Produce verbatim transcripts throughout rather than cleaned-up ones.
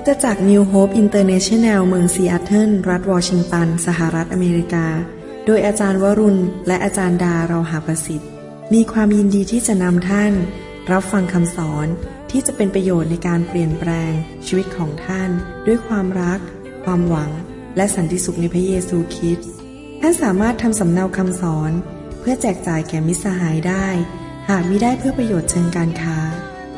ตจักร New Hope International เมืองซีแอตเทิลรัฐวอชิงตันสหรัฐอเมริกาโดยอาจารย์วรุณและอาจารย์ดาเราหาประสิทธิ์มีความยินดีที่จะนำท่านรับฟังคำสอนที่จะเป็นประโยชน์ในการเปลี่ยนแปลงชีวิตของท่านด้วยความรักความหวังและสันติสุขในพระเยซูคริสต์ท่านสามารถทำสำเนาคำสอนเพื่อแจกจ่ายแก่มิตรสหายได้หากมิได้เพื่อประโยชน์เชิงการค้า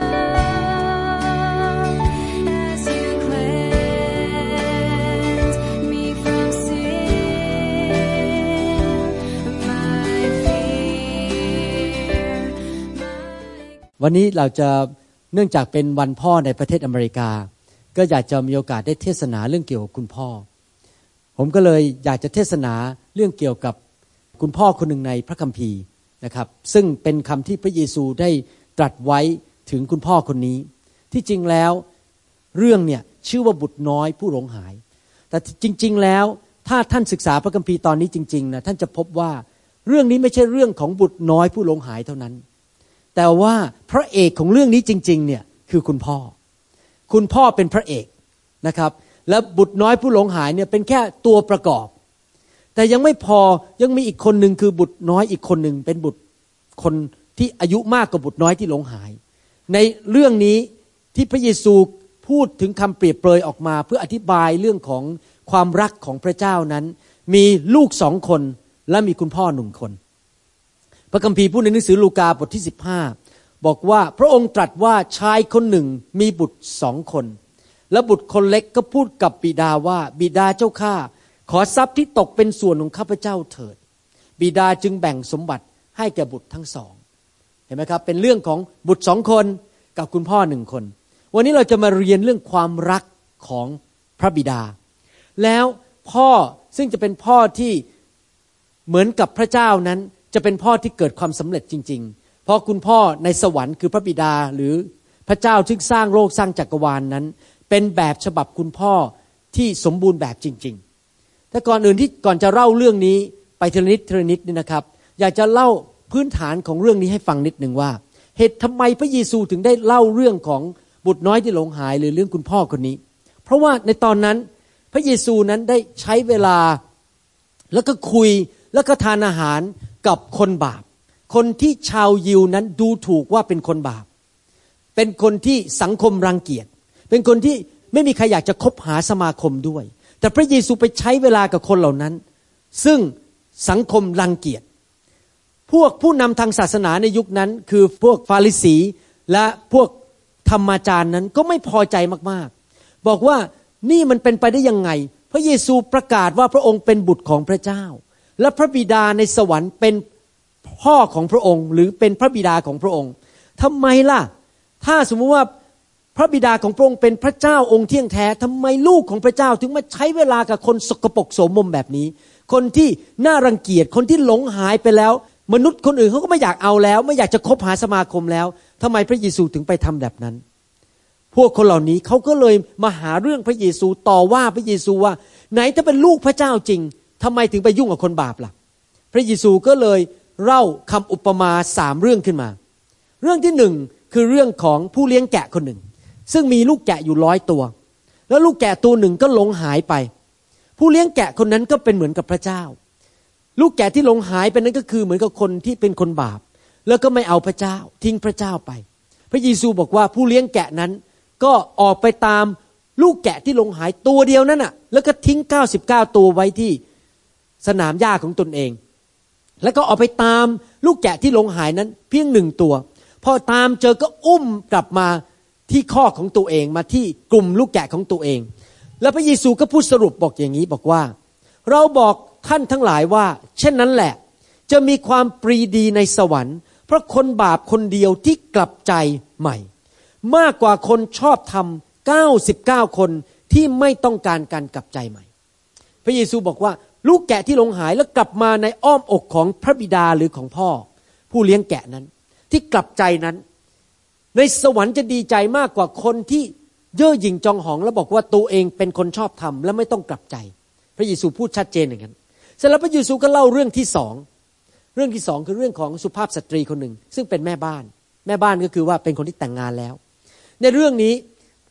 วันนี้เราจะเนื่องจากเป็นวันพ่อในประเทศอเมริกาก็อยากจะมีโอกาสได้เทศนาเรื่องเกี่ยวกับคุณพ่อผมก็เลยอยากจะเทศนาเรื่องเกี่ยวกับคุณพ่อคนหนึ่งในพระคัมภีร์นะครับซึ่งเป็นคำที่พระเยซูได้ตรัสไว้ถึงคุณพ่อคนนี้ที่จริงแล้วเรื่องเนี่ยชื่อว่าบุตรน้อยผู้หลงหายแต่จริงๆแล้วถ้าท่านศึกษาพระคัมภีร์ตอนนี้จริงๆนะท่านจะพบว่าเรื่องนี้ไม่ใช่เรื่องของบุตรน้อยผู้หลงหายเท่านั้นแต่ว่าพระเอกของเรื่องนี้จริงๆเนี่ยคือคุณพ่อคุณพ่อเป็นพระเอกนะครับและบุตรน้อยผู้หลงหายเนี่ยเป็นแค่ตัวประกอบแต่ยังไม่พอยังมีอีกคนหนึ่งคือบุตรน้อยอีกคนหนึ่งเป็นบุตรคนที่อายุมากกว่าบุตรน้อยที่หลงหายในเรื่องนี้ที่พระเยซูพูดถึงคำเปรียบเปรยออกมาเพื่ออธิบายเรื่องของความรักของพระเจ้านั้นมีลูกสองคนและมีคุณพ่อหนึ่งคนพระคัมภีร์พูดในหนังสือลูกาบทที่สิบห้าบอกว่าพระองค์ตรัสว่าชายคนหนึ่งมีบุตรสองคนและบุตรคนเล็กก็พูดกับบิดาว่าบิดาเจ้าข้าขอทรัพย์ที่ตกเป็นส่วนของข้าพเจ้าเถิดบิดาจึงแบ่งสมบัติให้แก่บุตรทั้งสองเห็นไหมครับเป็นเรื่องของบุตรสองคนกับคุณพ่อหนึ่งคนวันนี้เราจะมาเรียนเรื่องความรักของพระบิดาแล้วพ่อซึ่งจะเป็นพ่อที่เหมือนกับพระเจ้านั้นจะเป็นพ่อที่เกิดความสำเร็จจริงๆเพราะคุณพ่อในสวรรค์คือพระบิดาหรือพระเจ้าที่สร้างโลกสร้างจักรวาล น, นั้นเป็นแบบฉบับคุณพ่อที่สมบูรณ์แบบจริงๆแต่ก่อนอื่นที่ก่อนจะเล่าเรื่องนี้ไปทีละนิดทีละนิดนี่นะครับอยากจะเล่าพื้นฐานของเรื่องนี้ให้ฟังนิดหนึ่งว่าเหตุทำไมพระเยซูถึงได้เล่าเรื่องของบุตรน้อยที่หลงหายหรือเรื่องคุณพ่อคนนี้เพราะว่าในตอนนั้นพระเยซูนั้นได้ใช้เวลาแล้วก็คุยแล้วก็ทานอาหารกับคนบาปคนที่ชาวยิวนั้นดูถูกว่าเป็นคนบาปเป็นคนที่สังคมรังเกียจเป็นคนที่ไม่มีใครอยากจะคบหาสมาคมด้วยแต่พระเยซูไปใช้เวลากับคนเหล่านั้นซึ่งสังคมรังเกียจพวกผู้นำทางศาสนาในยุคนั้นคือพวกฟาริสีและพวกธรรมาจารย์นั้นก็ไม่พอใจมากๆบอกว่านี่มันเป็นไปได้ยังไงพระเยซูประกาศว่าพระองค์เป็นบุตรของพระเจ้าและพระบิดาในสวรรค์เป็นพ่อของพระองค์หรือเป็นพระบิดาของพระองค์ทำไมล่ะถ้าสมมติว่าพระบิดาของพระองค์เป็นพระเจ้าองค์เที่ยงแท้ทำไมลูกของพระเจ้าถึงมาใช้เวลากับคนสกปรกโสมมแบบนี้คนที่น่ารังเกียจคนที่หลงหายไปแล้วมนุษย์คนอื่นเขาก็ไม่อยากเอาแล้วไม่อยากจะคบหาสมาคมแล้วทำไมพระเยซูถึงไปทำแบบนั้นพวกคนเหล่านี้เขาก็เลยมาหาเรื่องพระเยซูต่อว่าพระเยซูว่าไหนถ้าเป็นลูกพระเจ้าจริงทำไมถึงไปยุ่งกับคนบาปล่ะพระเยซูก็เลยเล่าคำอุปมาสามเรื่องขึ้นมาเรื่องที่หนึ่งคือเรื่องของผู้เลี้ยงแกะคนหนึ่งซึ่งมีลูกแกะอยู่ร้อยตัวแล้วลูกแกะตัวหนึ่งก็หลงหายไปผู้เลี้ยงแกะคนนั้นก็เป็นเหมือนกับพระเจ้าลูกแกะที่หลงหายไปนั้นก็คือเหมือนกับคนที่เป็นคนบาปแล้วก็ไม่เอาพระเจ้าทิ้งพระเจ้าไปพระเยซูบอกว่าผู้เลี้ยงแกะนั้นก็ออกไปตามลูกแกะที่หลงหายตัวเดียวนั้นน่ะแล้วก็ทิ้งเก้าสิบเก้าตัวไว้ที่สนามหญ้าของตนเองแล้วก็ออกไปตามลูกแกะที่หลงหายนั้นเพียงหนึ่งตัวพอตามเจอก็อุ้มกลับมาที่คอกของตัวเองมาที่กลุ่มลูกแกะของตัวเองแล้วพระเยซูก็พูดสรุปบอกอย่างนี้บอกว่าเราบอกท่านทั้งหลายว่าเช่นนั้นแหละจะมีความปรีดีในสวรรค์เพราะคนบาปคนเดียวที่กลับใจใหม่มากกว่าคนชอบธรรมเก้าสิบเก้าคนที่ไม่ต้องการการกลับใจใหม่พระเยซูบอกว่าลูกแกะที่หลงหายแล้วกลับมาในอ้อมอกของพระบิดาหรือของพ่อผู้เลี้ยงแกะนั้นที่กลับใจนั้นในสวรรค์จะดีใจมากกว่าคนที่เย่อหยิ่งจองหองแล้วบอกว่าตัวเองเป็นคนชอบธรรมและไม่ต้องกลับใจพระเยซูพูดชัดเจนอย่างนั้นเสร็จแล้วพระเยซูก็เล่าเรื่องที่สองเรื่องที่สองคือเรื่องของสุภาพสตรีคนหนึ่งซึ่งเป็นแม่บ้านแม่บ้านก็คือว่าเป็นคนที่แต่งงานแล้วในเรื่องนี้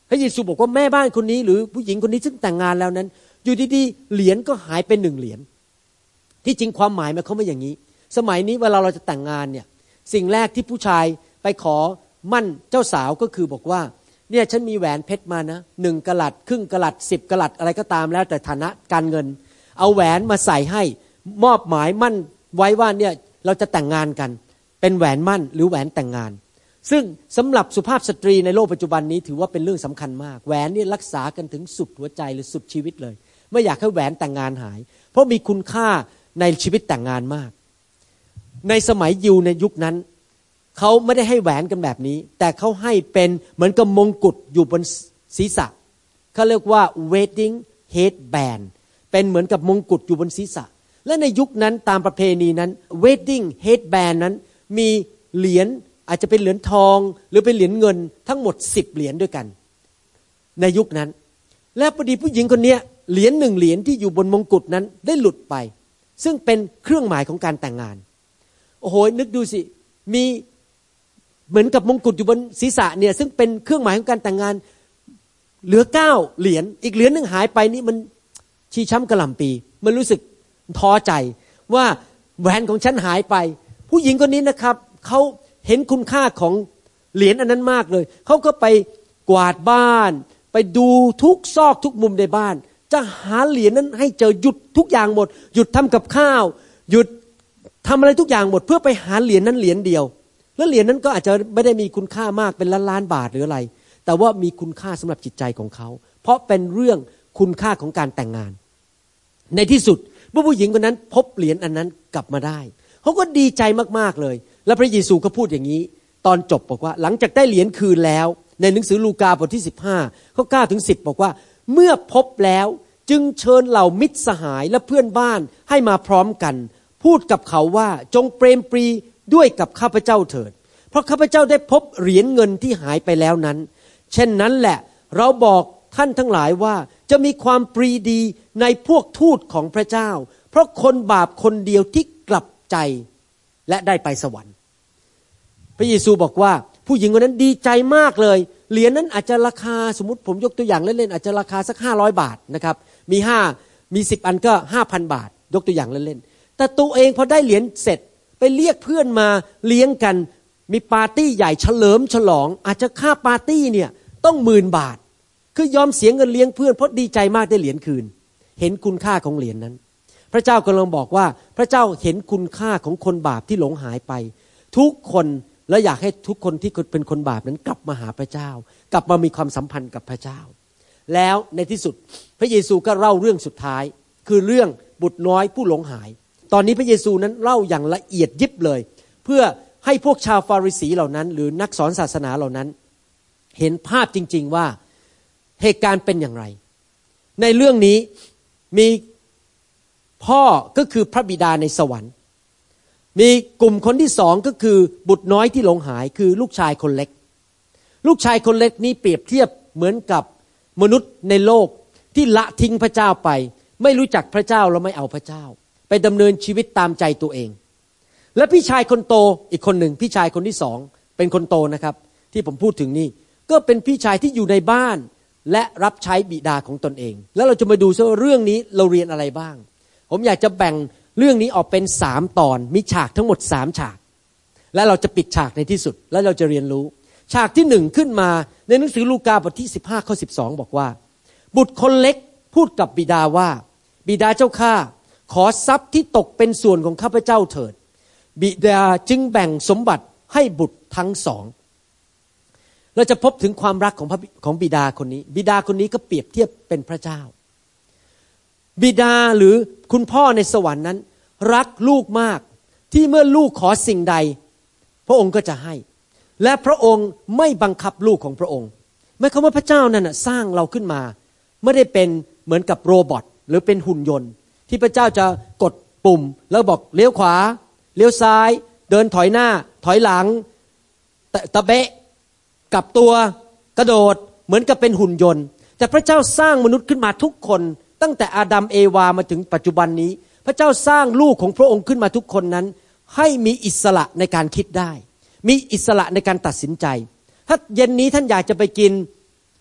พระเยซูบอกว่าแม่บ้านคนนี้หรือผู้หญิงคนนี้ซึ่งแต่งงานแล้วนั้นอยู่ดีๆเหรียญก็หายไปหนึ่งเหรียญที่จริงความหมายมันเขาไม่อย่างนี้สมัยนี้เวลาเราจะแต่งงานเนี่ยสิ่งแรกที่ผู้ชายไปขอมั่นเจ้าสาวก็คือบอกว่าเนี่ยฉันมีแหวนเพชรมานะหนึ่งกะรัตครึ่งกะรัตสิบกะรัตอะไรก็ตามแล้วแต่ฐานะการเงินเอาแหวนมาใส่ให้มอบหมายมั่นไว้ว่าเนี่ยเราจะแต่งงานกันเป็นแหวนมั่นหรือแหวนแต่งงานซึ่งสำหรับสุภาพสตรีในโลกปัจจุบันนี้ถือว่าเป็นเรื่องสำคัญมากแหวนนี่รักษากันถึงสุดหัวใจหรือสุดชีวิตเลยไม่อยากให้แหวนแต่งงานหายเพราะมีคุณค่าในชีวิตแต่งงานมากในสมัยยิวในยุคนั้นเขาไม่ได้ให้แหวนกันแบบนี้แต่เขาให้เป็นเหมือนกับมงกุฎอยู่บนศีรษะเขาเรียกว่า wedding headband เป็นเหมือนกับมงกุฎอยู่บนศีรษะและในยุคนั้นตามประเพณีนั้น wedding headband นั้นมีเหรียญอาจจะเป็นเหรียญทองหรือเป็นเหรียญเงินทั้งหมดสิบเหรียญด้วยกันในยุคนั้นและพอดีผู้หญิงคนนี้เหรียญหนึ่งเหรียญที่อยู่บนมงกุฎนั้นได้หลุดไปซึ่งเป็นเครื่องหมายของการแต่งงานโอ้โหนึกดูสิมีเหมือนกับมงกุฎอยู่บนศีรษะเนี่ยซึ่งเป็นเครื่องหมายของการแต่งงานเหลือเก้าเหรียญอีกเหรียญนึงหายไปนี่มันชี้ช้ำกระหล่ำปีมันรู้สึกท้อใจว่าแหวนของฉันหายไปผู้หญิงคนนี้นะครับเขาเห็นคุณค่าของเหรียญอันนั้นมากเลยเขาก็ไปกวาดบ้านไปดูทุกซอกทุกมุมในบ้านจะหาเหรียญนั้นให้เจอหยุดทุกอย่างหมดหยุดทำกับข้าวหยุดทำอะไรทุกอย่างหมดเพื่อไปหาเหรียญนั้นเหรียญเดียวแล้วเหรียญนั้นก็อาจจะไม่ได้มีคุณค่ามากเป็นล้านล้านบาทหรืออะไรแต่ว่ามีคุณค่าสำหรับจิตใจของเขาเพราะเป็นเรื่องคุณค่าของการแต่งงานในที่สุดเมื่อผู้หญิงคนนั้นพบเหรียญอันนั้นกลับมาได้เขาก็ดีใจมากๆเลยและพระเยซูก็พูดอย่างนี้ตอนจบบอกว่าหลังจากได้เหรียญคืนแล้วในหนังสือลูกาบทที่สิบห้าข้อเก้าถึงสิบบอกว่าเมื่อพบแล้วจึงเชิญเหล่ามิตรสหายและเพื่อนบ้านให้มาพร้อมกันพูดกับเขาว่าจงเปรมปรีด้วยกับข้าพเจ้าเถิดเพราะข้าพเจ้าได้พบเหรียญเงินที่หายไปแล้วนั้นเช่นนั้นแหละเราบอกท่านทั้งหลายว่าจะมีความปรีดีในพวกทูตของพระเจ้าเพราะคนบาปคนเดียวที่กลับใจและได้ไปสวรรค์พระเยซูบอกว่าผู้หญิงคนนั้นดีใจมากเลยเหรียญนั้นอาจจะราคาสมมุติผมยกตัวอย่างเล่นๆอาจจะราคาสักห้าร้อยบาทนะครับมีห้ามีสิบอันก็ ห้าพัน บาทยกตัวอย่างเล่นๆแต่ตัวเองพอได้เหรียญเสร็จไปเรียกเพื่อนมาเลี้ยงกันมีปาร์ตี้ใหญ่เฉลิมฉลองอาจจะค่าปาร์ตี้เนี่ยต้องหมื่นบาทคือยอมเสียเงินเลี้ยงเพื่อนเพราะดีใจมากได้เหรียญคืนเห็นคุณค่าของเหรียญนั้นพระเจ้ากำลังบอกว่าพระเจ้าเห็นคุณค่าของคนบาปที่หลงหายไปทุกคนและอยากให้ทุกคนที่เป็นคนบาปนั้นกลับมาหาพระเจ้ากลับมามีความสัมพันธ์กับพระเจ้าแล้วในที่สุดพระเยซูก็เล่าเรื่องสุดท้ายคือเรื่องบุตรน้อยผู้หลงหายตอนนี้พระเยซูนั้นเล่าอย่างละเอียดยิบเลยเพื่อให้พวกชาวฟาริสีเหล่านั้นหรือนักสอนศาสนาเหล่านั้นเห็นภาพจริงๆว่าเหตุการณ์เป็นอย่างไรในเรื่องนี้มีพ่อก็คือพระบิดาในสวรรค์มีกลุ่มคนที่สองก็คือบุตรน้อยที่หลงหายคือลูกชายคนเล็กลูกชายคนเล็กนี้เปรียบเทียบเหมือนกับมนุษย์ในโลกที่ละทิ้งพระเจ้าไปไม่รู้จักพระเจ้าแล้วไม่เอาพระเจ้าไปดำเนินชีวิตตามใจตัวเองและพี่ชายคนโตอีกคนหนึ่งพี่ชายคนที่สองเป็นคนโตนะครับที่ผมพูดถึงนี่ก็เป็นพี่ชายที่อยู่ในบ้านและรับใช้บิดาของตนเองแล้วเราจะมาดูว่าเรื่องนี้เราเรียนอะไรบ้างผมอยากจะแบ่งเรื่องนี้ออกเป็นสามตอนมีฉากทั้งหมดสามฉากและเราจะปิดฉากในที่สุดแล้วเราจะเรียนรู้ฉากที่หนึ่งขึ้นมาในหนังสือลูกาบทที่สิบห้าข้อสิบสองบอกว่าบุตรคนเล็กพูดกับบิดาว่าบิดาเจ้าข้าขอทรัพย์ที่ตกเป็นส่วนของข้าพเจ้าเถิดบิดาจึงแบ่งสมบัติให้บุตรทั้งสองเราจะพบถึงความรักของพระของบิดาคนนี้บิดาคนนี้ก็เปรียบเทียบเป็นพระเจ้าบิดาหรือคุณพ่อในสวรรค์นั้นรักลูกมากที่เมื่อลูกขอสิ่งใดพระองค์ก็จะให้และพระองค์ไม่บังคับลูกของพระองค์หมายความว่าพระเจ้านั้นนะสร้างเราขึ้นมาไม่ได้เป็นเหมือนกับโรบอทหรือเป็นหุ่นยนต์ที่พระเจ้าจะกดปุ่มแล้วบอกเลี้ยวขวาเลี้ยวซ้ายเดินถอยหน้าถอยหลังตะเบะกลับตัวกระโดดเหมือนกับเป็นหุ่นยนต์แต่พระเจ้าสร้างมนุษย์ขึ้นมาทุกคนตั้งแต่อาดัมเอวามาถึงปัจจุบันนี้พระเจ้าสร้างลูกของพระองค์ขึ้นมาทุกคนนั้นให้มีอิสระในการคิดได้มีอิสระในการตัดสินใจถ้าเย็นนี้ท่านอยากจะไปกิน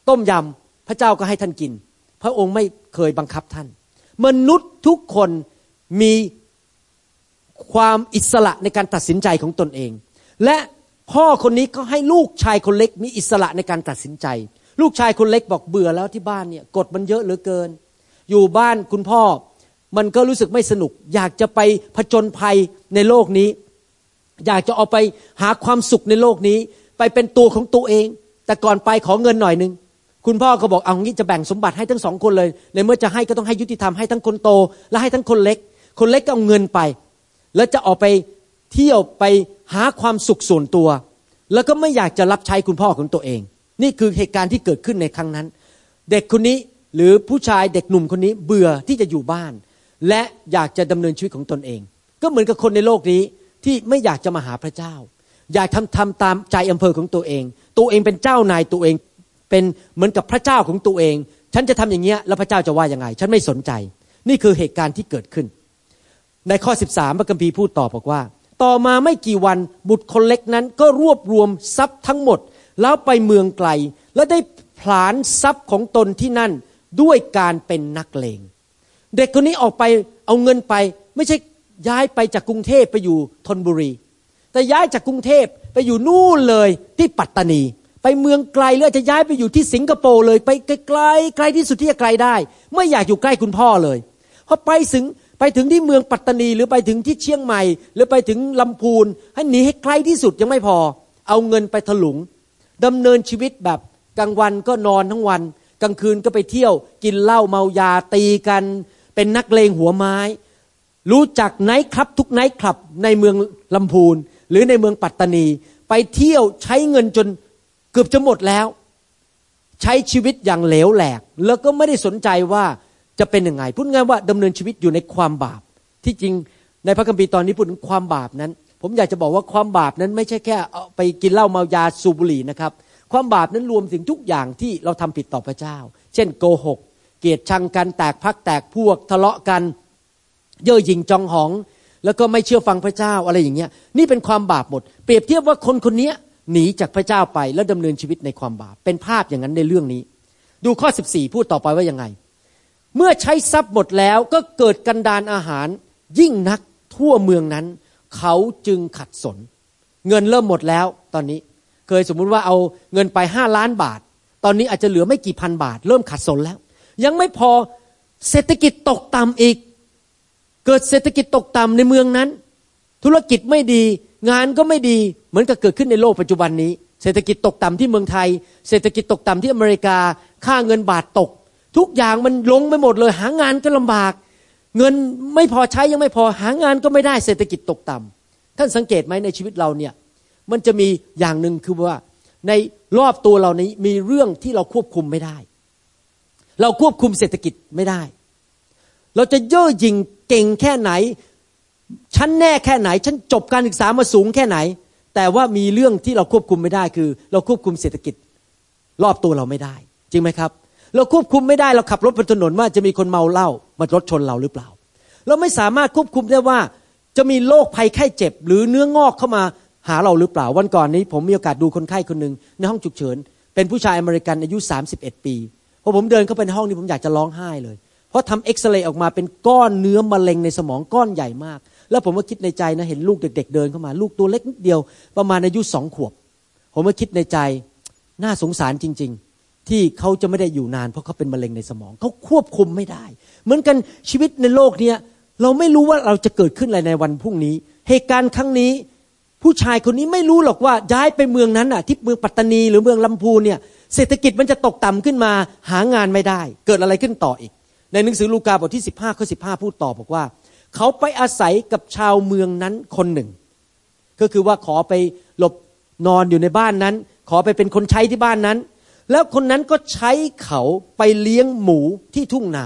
ต้มยำพระเจ้าก็ให้ท่านกินพระองค์ไม่เคยบังคับท่านมนุษย์ทุกคนมีความอิสระในการตัดสินใจของตนเองและพ่อคนนี้ก็ให้ลูกชายคนเล็กมีอิสระในการตัดสินใจลูกชายคนเล็กบอกเบื่อแล้วที่บ้านเนี่ยกฎมันเยอะเหลือเกินอยู่บ้านคุณพ่อมันก็รู้สึกไม่สนุกอยากจะไปผจญภัยในโลกนี้อยากจะเอาไปหาความสุขในโลกนี้ไปเป็นตัวของตัวเองแต่ก่อนไปขอเงินหน่อยนึงคุณพ่อก็บอกเอางี้จะแบ่งสมบัติให้ทั้งสองคนเลยในเมื่อจะให้ก็ต้องให้ยุติธรรมให้ทั้งคนโตและให้ทั้งคนเล็กคนเล็กก็เอาเงินไปแล้วจะออกไปเที่ยวไปหาความสุขส่วนตัวแล้วก็ไม่อยากจะรับใช้คุณพ่อของตัวเองนี่คือเหตุการณ์ที่เกิดขึ้นในครั้งนั้นเด็กคนนี้หรือผู้ชายเด็กหนุ่มคนนี้เบื่อที่จะอยู่บ้านและอยากจะดำเนินชีวิตของตนเองก็เหมือนกับคนในโลกนี้ที่ไม่อยากจะมาหาพระเจ้าอยากทำทำตามใจอำเภอของตัวเองตัวเองเป็นเจ้านายตัวเองเป็นเหมือนกับพระเจ้าของตัวเองฉันจะทำอย่างเงี้ยแล้วพระเจ้าจะว่ายังไงฉันไม่สนใจนี่คือเหตุการณ์ที่เกิดขึ้นในข้อสิบสามพระคัมภีร์พูดต่อบอกว่าต่อมาไม่กี่วันบุตรคนเล็กนั้นก็รวบรวมทรัพย์ทั้งหมดแล้วไปเมืองไกลและได้ผลาญทรัพย์ของตนที่นั่นด้วยการเป็นนักเลงเด็กคนนี้ออกไปเอาเงินไปไม่ใช่ย้ายไปจากกรุงเทพไปอยู่ธนบุรีแต่ย้ายจากกรุงเทพไปอยู่นู่นเลยที่ปัตตานีไปเมืองไกลหรืออาจจะย้ายไปอยู่ที่สิงคโปร์เลยไปไกลๆไกลที่สุดที่จะไกลได้ไม่อยากอยู่ใกล้คุณพ่อเลยพอไปถึงไปถึงที่เมืองปัตตานีหรือไปถึงที่เชียงใหม่หรือไปถึงลำพูนให้หนีให้ไกลที่สุดยังไม่พอเอาเงินไปถลุงดำเนินชีวิตแบบกลางวันก็นอนทั้งวันกลางคืนก็ไปเที่ยวกินเหล้าเมายาตีกันเป็นนักเลงหัวไม้รู้จักไนท์คลับทุกไนท์คลับในเมืองลำพูนหรือในเมืองปัตตานีไปเที่ยวใช้เงินจนเกือบจะหมดแล้วใช้ชีวิตอย่างเหลวแหลกแล้วก็ไม่ได้สนใจว่าจะเป็นยังไงพูดง่ายว่าดำเนินชีวิตอยู่ในความบาปที่จริงในพระคัมภีร์ตอนนี้พูดถึงความบาปนั้นผมอยากจะบอกว่าความบาปนั้นไม่ใช่แค่เอาไปกินเหล้าเมายาสูบบุหรี่นะครับความบาปนั้นรวมถึงทุกอย่างที่เราทำผิดต่อพระเจ้าเช่นโกหกเกลียดชังกันแตกพรรคแตกพวกทะเลาะกันเย่อหยิ่งจองหองแล้วก็ไม่เชื่อฟังพระเจ้าอะไรอย่างเงี้ยนี่เป็นความบาปหมดเปรียบเทียบว่าคนคนนี้หนีจากพระเจ้าไปแล้วดำเนินชีวิตในความบาปเป็นภาพอย่างนั้นในเรื่องนี้ดูข้อสิบสี่พูดต่อไปว่ายังไงเมื่อใช้ทรัพย์หมดแล้วก็เกิดกันดารอาหารยิ่งนักทั่วเมืองนั้นเขาจึงขัดสนเงินเริ่มหมดแล้วตอนนี้เคยสมมุติว่าเอาเงินไปห้าล้านบาทตอนนี้อาจจะเหลือไม่กี่พันบาทเริ่มขัดสนแล้วยังไม่พอเศรษฐกิจตกต่ำอีกเกิดเศรษฐกิจตกต่ำในเมืองนั้นธุรกิจไม่ดีงานก็ไม่ดีเหมือนกับเกิดขึ้นในโลกปัจจุบันนี้เศรษฐกิจตกต่ำที่เมืองไทยเศรษฐกิจตกต่ำที่อเมริกาค่าเงินบาทตกทุกอย่างมันลงไปหมดเลยหางานก็ลำบากเงินไม่พอใช้ยังไม่พอหางานก็ไม่ได้เศรษฐกิจตกต่ำท่านสังเกตไหมในชีวิตเราเนี่ยมันจะมีอย่างหนึ่งคือว่าในรอบตัวเรานี้มีเรื่องที่เราควบคุมไม่ได้เราควบคุมเศรษฐกิจไม่ได้เราจะเย่อหยิ่งเก่งแค่ไหนฉันแน่แค่ไหนฉันจบการศึกษามาสูงแค่ไหนแต่ว่ามีเรื่องที่เราควบคุมไม่ได้คือเราควบคุมเศรษฐกิจรอบตัวเราไม่ได้จริงไหมครับเราควบคุมไม่ได้เราขับรถบนถนนว่าจะมีคนเมาเหล้ามารถชนเราหรือเปล่าเราไม่สามารถควบคุมได้ว่าจะมีโรคภัยไข้เจ็บหรือเนื้องอกเข้ามาหาเราหรือเปล่าวันก่อนนี้ผมมีโอกาสดูคนไข้คนนึงในห้องฉุกเฉินเป็นผู้ชายอเมริกันอายุสามสิบเอ็ดปีพอผมเดินเข้าไปในห้องนี้ผมอยากจะร้องไห้เลยเพราะทำเอ็กซเรย์ออกมาเป็นก้อนเนื้อมะเร็งในสมองก้อนใหญ่มากแล้วผมก็คิดในใจนะเห็นลูกเด็กๆเดินเข้ามาลูกตัวเล็กนิดเดียวประมาณอายุสองขวบผมก็คิดในใจน่าสงสารจริงๆที่เขาจะไม่ได้อยู่นานเพราะเขาเป็นมะเร็งในสมองเขาควบคุมไม่ได้เหมือนกันชีวิตในโลกนี้เราไม่รู้ว่าเราจะเกิดขึ้นอะไรในวันพรุ่งนี้เหตุการณ์ครั้งนี้ผู้ชายคนนี้ไม่รู้หรอกว่าย้ายไปเมืองนั้นน่ะที่เมืองปัตตานีหรือเมืองลำพูนเนี่ยเศรษฐกิจมันจะตกต่ำขึ้นมาหางานไม่ได้เกิดอะไรขึ้นต่ออีกในหนังสือลูกาบทที่สิบห้าข้อสิบห้าพูดต่อบอกว่าเขาไปอาศัยกับชาวเมืองนั้นคนหนึ่งก็คือว่าขอไปหลบนอนอยู่ในบ้านนั้นขอไปเป็นคนใช้ที่บ้านนั้นแล้วคนนั้นก็ใช้เขาไปเลี้ยงหมูที่ทุ่งนา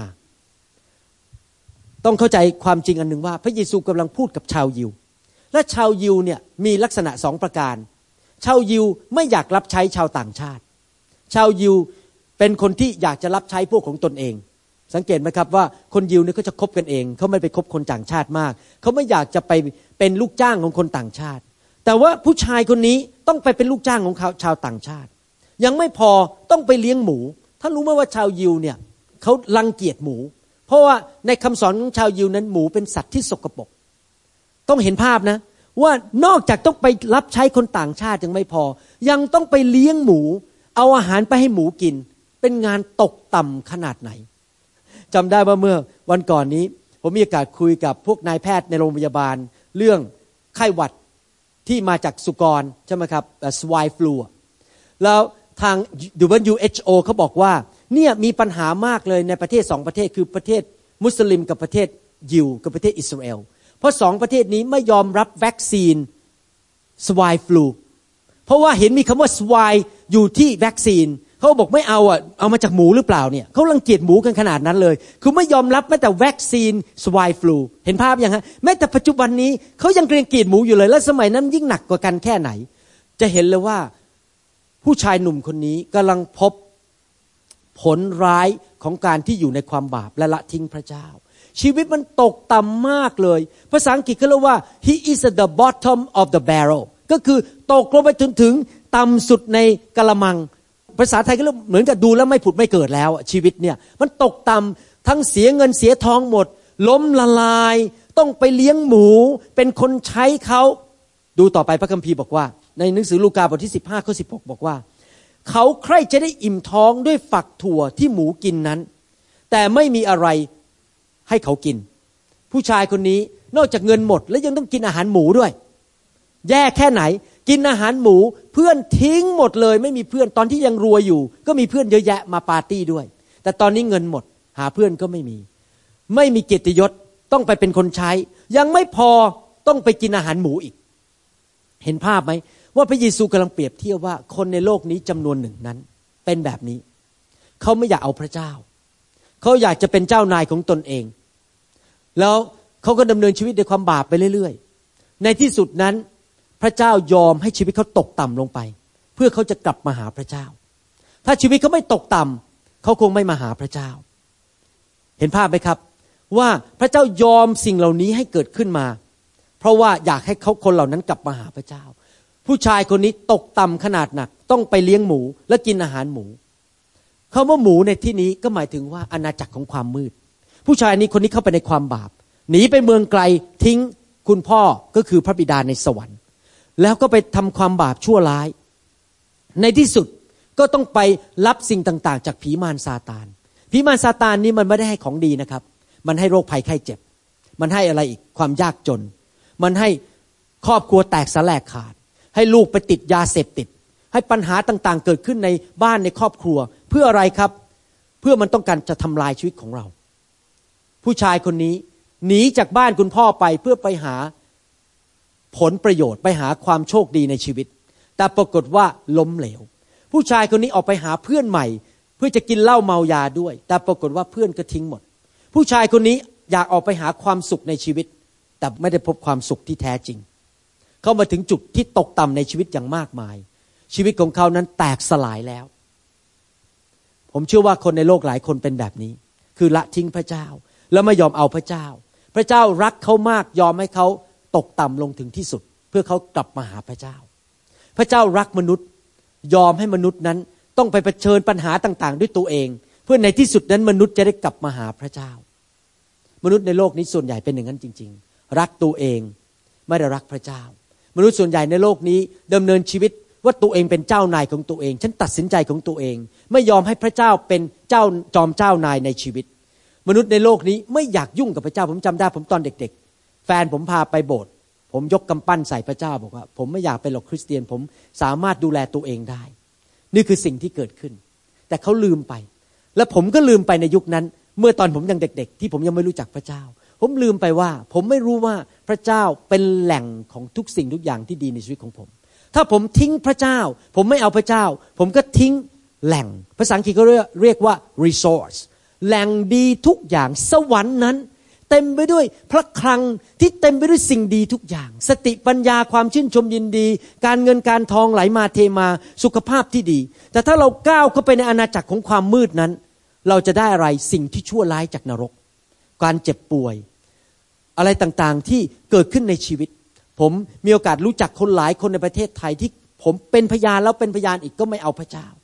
ต้องเข้าใจความจริงอันหนึ่งว่าพระเยซูกำลังพูดกับชาวยิวและชาวยิวเนี่ยมีลักษณะสองประการชาวยิวไม่อยากรับใช้ชาวต่างชาติชาวยิวเป็นคนที่อยากจะรับใช้พวกของตนเองสังเกตไหมครับว่าคนยิวเนี่ยเขาจะคบกันเองเขาไม่ไปคบคนต่างชาติมากเขาไม่อยากจะไปเป็นลูกจ้างของคนต่างชาติแต่ว่าผู้ชายคนนี้ต้องไปเป็นลูกจ้างของชาวต่างชาติยังไม่พอต้องไปเลี้ยงหมูท่านรู้ไหมว่าชาวยิวเนี่ยเขารังเกียจหมูเพราะว่าในคำสอนของชาวยิวนั้นหมูเป็นสัตว์ที่สกปรกต้องเห็นภาพนะว่านอกจากต้องไปรับใช้คนต่างชาติยังไม่พอยังต้องไปเลี้ยงหมูเอาอาหารไปให้หมูกินเป็นงานตกต่ำขนาดไหนจำได้ว่าเมื่อวันก่อนนี้ผมมีโอกาสคุยกับพวกนายแพทย์ในโรงพยาบาลเรื่องไข้หวัดที่มาจากสุกรใช่ไหมครับ swine flu แล้วทาง ดับเบิลยู เอช โอ เขาบอกว่าเนี่ยมีปัญหามากเลยในประเทศสองประเทศคือประเทศมุสลิมกับประเทศยิวกับประเทศอิสราเอลเพราะสองประเทศนี้ไม่ยอมรับวัคซีน swine flu เพราะว่าเห็นมีคำว่า swine อยู่ที่วัคซีนเขาบอกไม่เอาอ่ะเอามาจากหมูหรือเปล่าเนี่ยเขารังเกียจหมูกันขนาดนั้นเลยคือไม่ยอมรับแม้แต่วัคซีน swine flu เห็นภาพยังฮะแม้แต่ปัจจุบันนี้เขายังรังเกียจหมูอยู่เลยและสมัยนั้นยิ่งหนักกว่ากันแค่ไหนจะเห็นเลยว่าผู้ชายหนุ่มคนนี้กำลังพบผลร้ายของการที่อยู่ในความบาปและละทิ้งพระเจ้าชีวิตมันตกต่ำมากเลยภาษาอังกฤษเขาเรียกว่า he is at the bottom of the barrel ก็คือตกลงไปถึงถึงต่ำสุดในกะละมังภาษาไทยก็เรียกเหมือนกับดูแล้วไม่ผุดไม่เกิดแล้วชีวิตเนี่ยมันตกต่ำทั้งเสียเงินเสียทองหมดล้มละลายต้องไปเลี้ยงหมูเป็นคนใช้เขาดูต่อไปพระคัมภีร์บอกว่าในหนังสือลูกาบทที่สิบห้าข้อสิบหกบอกว่าเขาใคร่จะได้อิ่มท้องด้วยฝักถั่วที่หมูกินนั้นแต่ไม่มีอะไรให้เขากินผู้ชายคนนี้นอกจากเงินหมดแล้วยังต้องกินอาหารหมูด้วยแย่แค่ไหนกินอาหารหมูเพื่อนทิ้งหมดเลยไม่มีเพื่อนตอนที่ยังรวยอยู่ก็มีเพื่อนเยอะแยะมาปาร์ตี้ด้วยแต่ตอนนี้เงินหมดหาเพื่อนก็ไม่มีไม่มีเกียรติยศต้องไปเป็นคนใช้ยังไม่พอต้องไปกินอาหารหมูอีกเห็นภาพไหมว่าพระเยซูกำลังเปรียบเทียบว่าคนในโลกนี้จำนวนหนึ่งนั้นเป็นแบบนี้เขาไม่อยากเอาพระเจ้าเขาอยากจะเป็นเจ้านายของตนเองแล้วเขาก็ดำเนินชีวิตด้วยความบาปไปเรื่อยๆในที่สุดนั้นพระเจ้ายอมให้ชีวิตเขาตกต่ำลงไปเพื่อเขาจะกลับมาหาพระเจ้าถ้าชีวิตเขาไม่ตกต่ำเขาคงไม่มาหาพระเจ้าเห็นภาพไหมครับว่าพระเจ้ายอมสิ่งเหล่านี้ให้เกิดขึ้นมาเพราะว่าอยากให้เขาคนเหล่านั้นกลับมาหาพระเจ้าผู้ชายคนนี้ตกต่ำขนาดหนักต้องไปเลี้ยงหมูและกินอาหารหมูคำว่าหมูในที่นี้ก็หมายถึงว่าอาณาจักรของความมืดผู้ชายนี้คนนี้เข้าไปในความบาปหนีไปเมืองไกลทิ้งคุณพ่อก็คือพระบิดาในสวรรค์แล้วก็ไปทำความบาปชั่วร้ายในที่สุดก็ต้องไปรับสิ่งต่างๆจากผีมารซาตานผีมารซาตานนี้มันไม่ได้ให้ของดีนะครับมันให้โรคภัยไข้เจ็บมันให้อะไรอีกความยากจนมันให้ครอบครัวแตกสลายขาดให้ลูกไปติดยาเสพติดให้ปัญหาต่างๆเกิดขึ้นในบ้านในครอบครัวเพื่ออะไรครับเพื่อมันต้องการจะทำลายชีวิตของเราผู้ชายคนนี้หนีจากบ้านคุณพ่อไปเพื่อไปหาผลประโยชน์ไปหาความโชคดีในชีวิตแต่ปรากฏว่าล้มเหลวผู้ชายคนนี้ออกไปหาเพื่อนใหม่เพื่อจะกินเหล้าเมายาด้วยแต่ปรากฏว่าเพื่อนก็ทิ้งหมดผู้ชายคนนี้อยากออกไปหาความสุขในชีวิตแต่ไม่ได้พบความสุขที่แท้จริงเขามาถึงจุดที่ตกต่ำในชีวิตอย่างมากมายชีวิตของเขานั้นแตกสลายแล้วผมเชื่อว่าคนในโลกหลายคนเป็นแบบนี้คือละทิ้งพระเจ้าแล้วไม่ยอมเอาพระเจ้าพระเจ้ารักเขามากยอมให้เขาตกต่ำลงถึงที่สุดเพื่อเขากลับมาหาพระเจ้าพระเจ้ารักมนุษย์ยอมให้มนุษย์นั้นต้องไปเผชิญปัญหาต่างๆด้วยตัวเองเพื่อในที่สุดนั้นมนุษย์จะได้กลับมาหาพระเจ้ามนุษย์ในโลกนี้ส่วนใหญ่เป็นอย่างนั้นจริงๆรักตัวเองไม่ได้รักพระเจ้ามนุษย์ส่วนใหญ่ในโลกนี้ดำเนินชีวิตว่าตัวเองเป็นเจ้านายของตัวเองฉันตัดสินใจของตัวเองไม่ยอมให้พระเจ้าเป็นเจ้าจอมเจ้านายในชีวิตมนุษย์ในโลกนี้ไม่อยากยุ่งกับพระเจ้าผมจำได้ผมตอนเด็กๆแฟนผมพาไปโบสถ์ผมยกกำปั้นใส่พระเจ้าบอกว่าผมไม่อยากเป็นหรอกคริสเตียนผมสามารถดูแลตัวเองได้นี่คือสิ่งที่เกิดขึ้นแต่เขาลืมไปและผมก็ลืมไปในยุคนั้นเมื่อตอนผมยังเด็กๆที่ผมยังไม่รู้จักพระเจ้าผมลืมไปว่าผมไม่รู้ว่าพระเจ้าเป็นแหล่งของทุกสิ่งทุกอย่างที่ดีในชีวิตของผมถ้าผมทิ้งพระเจ้าผมไม่เอาพระเจ้าผมก็ทิ้งแหล่งภาษาอังกฤษเขาเรียกเรียกว่า resource แหล่งดีทุกอย่างสวรรค์นั้นเต็มไปด้วยพระคลังที่เต็มไปด้วยสิ่งดีทุกอย่างสติปัญญาความชื่นชมยินดีการเงินการทองไหลมาเทมาสุขภาพที่ดีแต่ถ้าเราก้าวเข้าไปในอาณาจักรของความมืดนั้นเราจะได้อะไรสิ่งที่ชั่วร้ายจากนรกการเจ็บป่วยอะไรต่างๆที่เกิดขึ้นในชีวิตผมมีโอกาสรู้จักคนหลายคนในประเทศไทยที่ผมเป็นพยานแล้วเป็นพยานอีกก็ไม่เอาพระเจ้า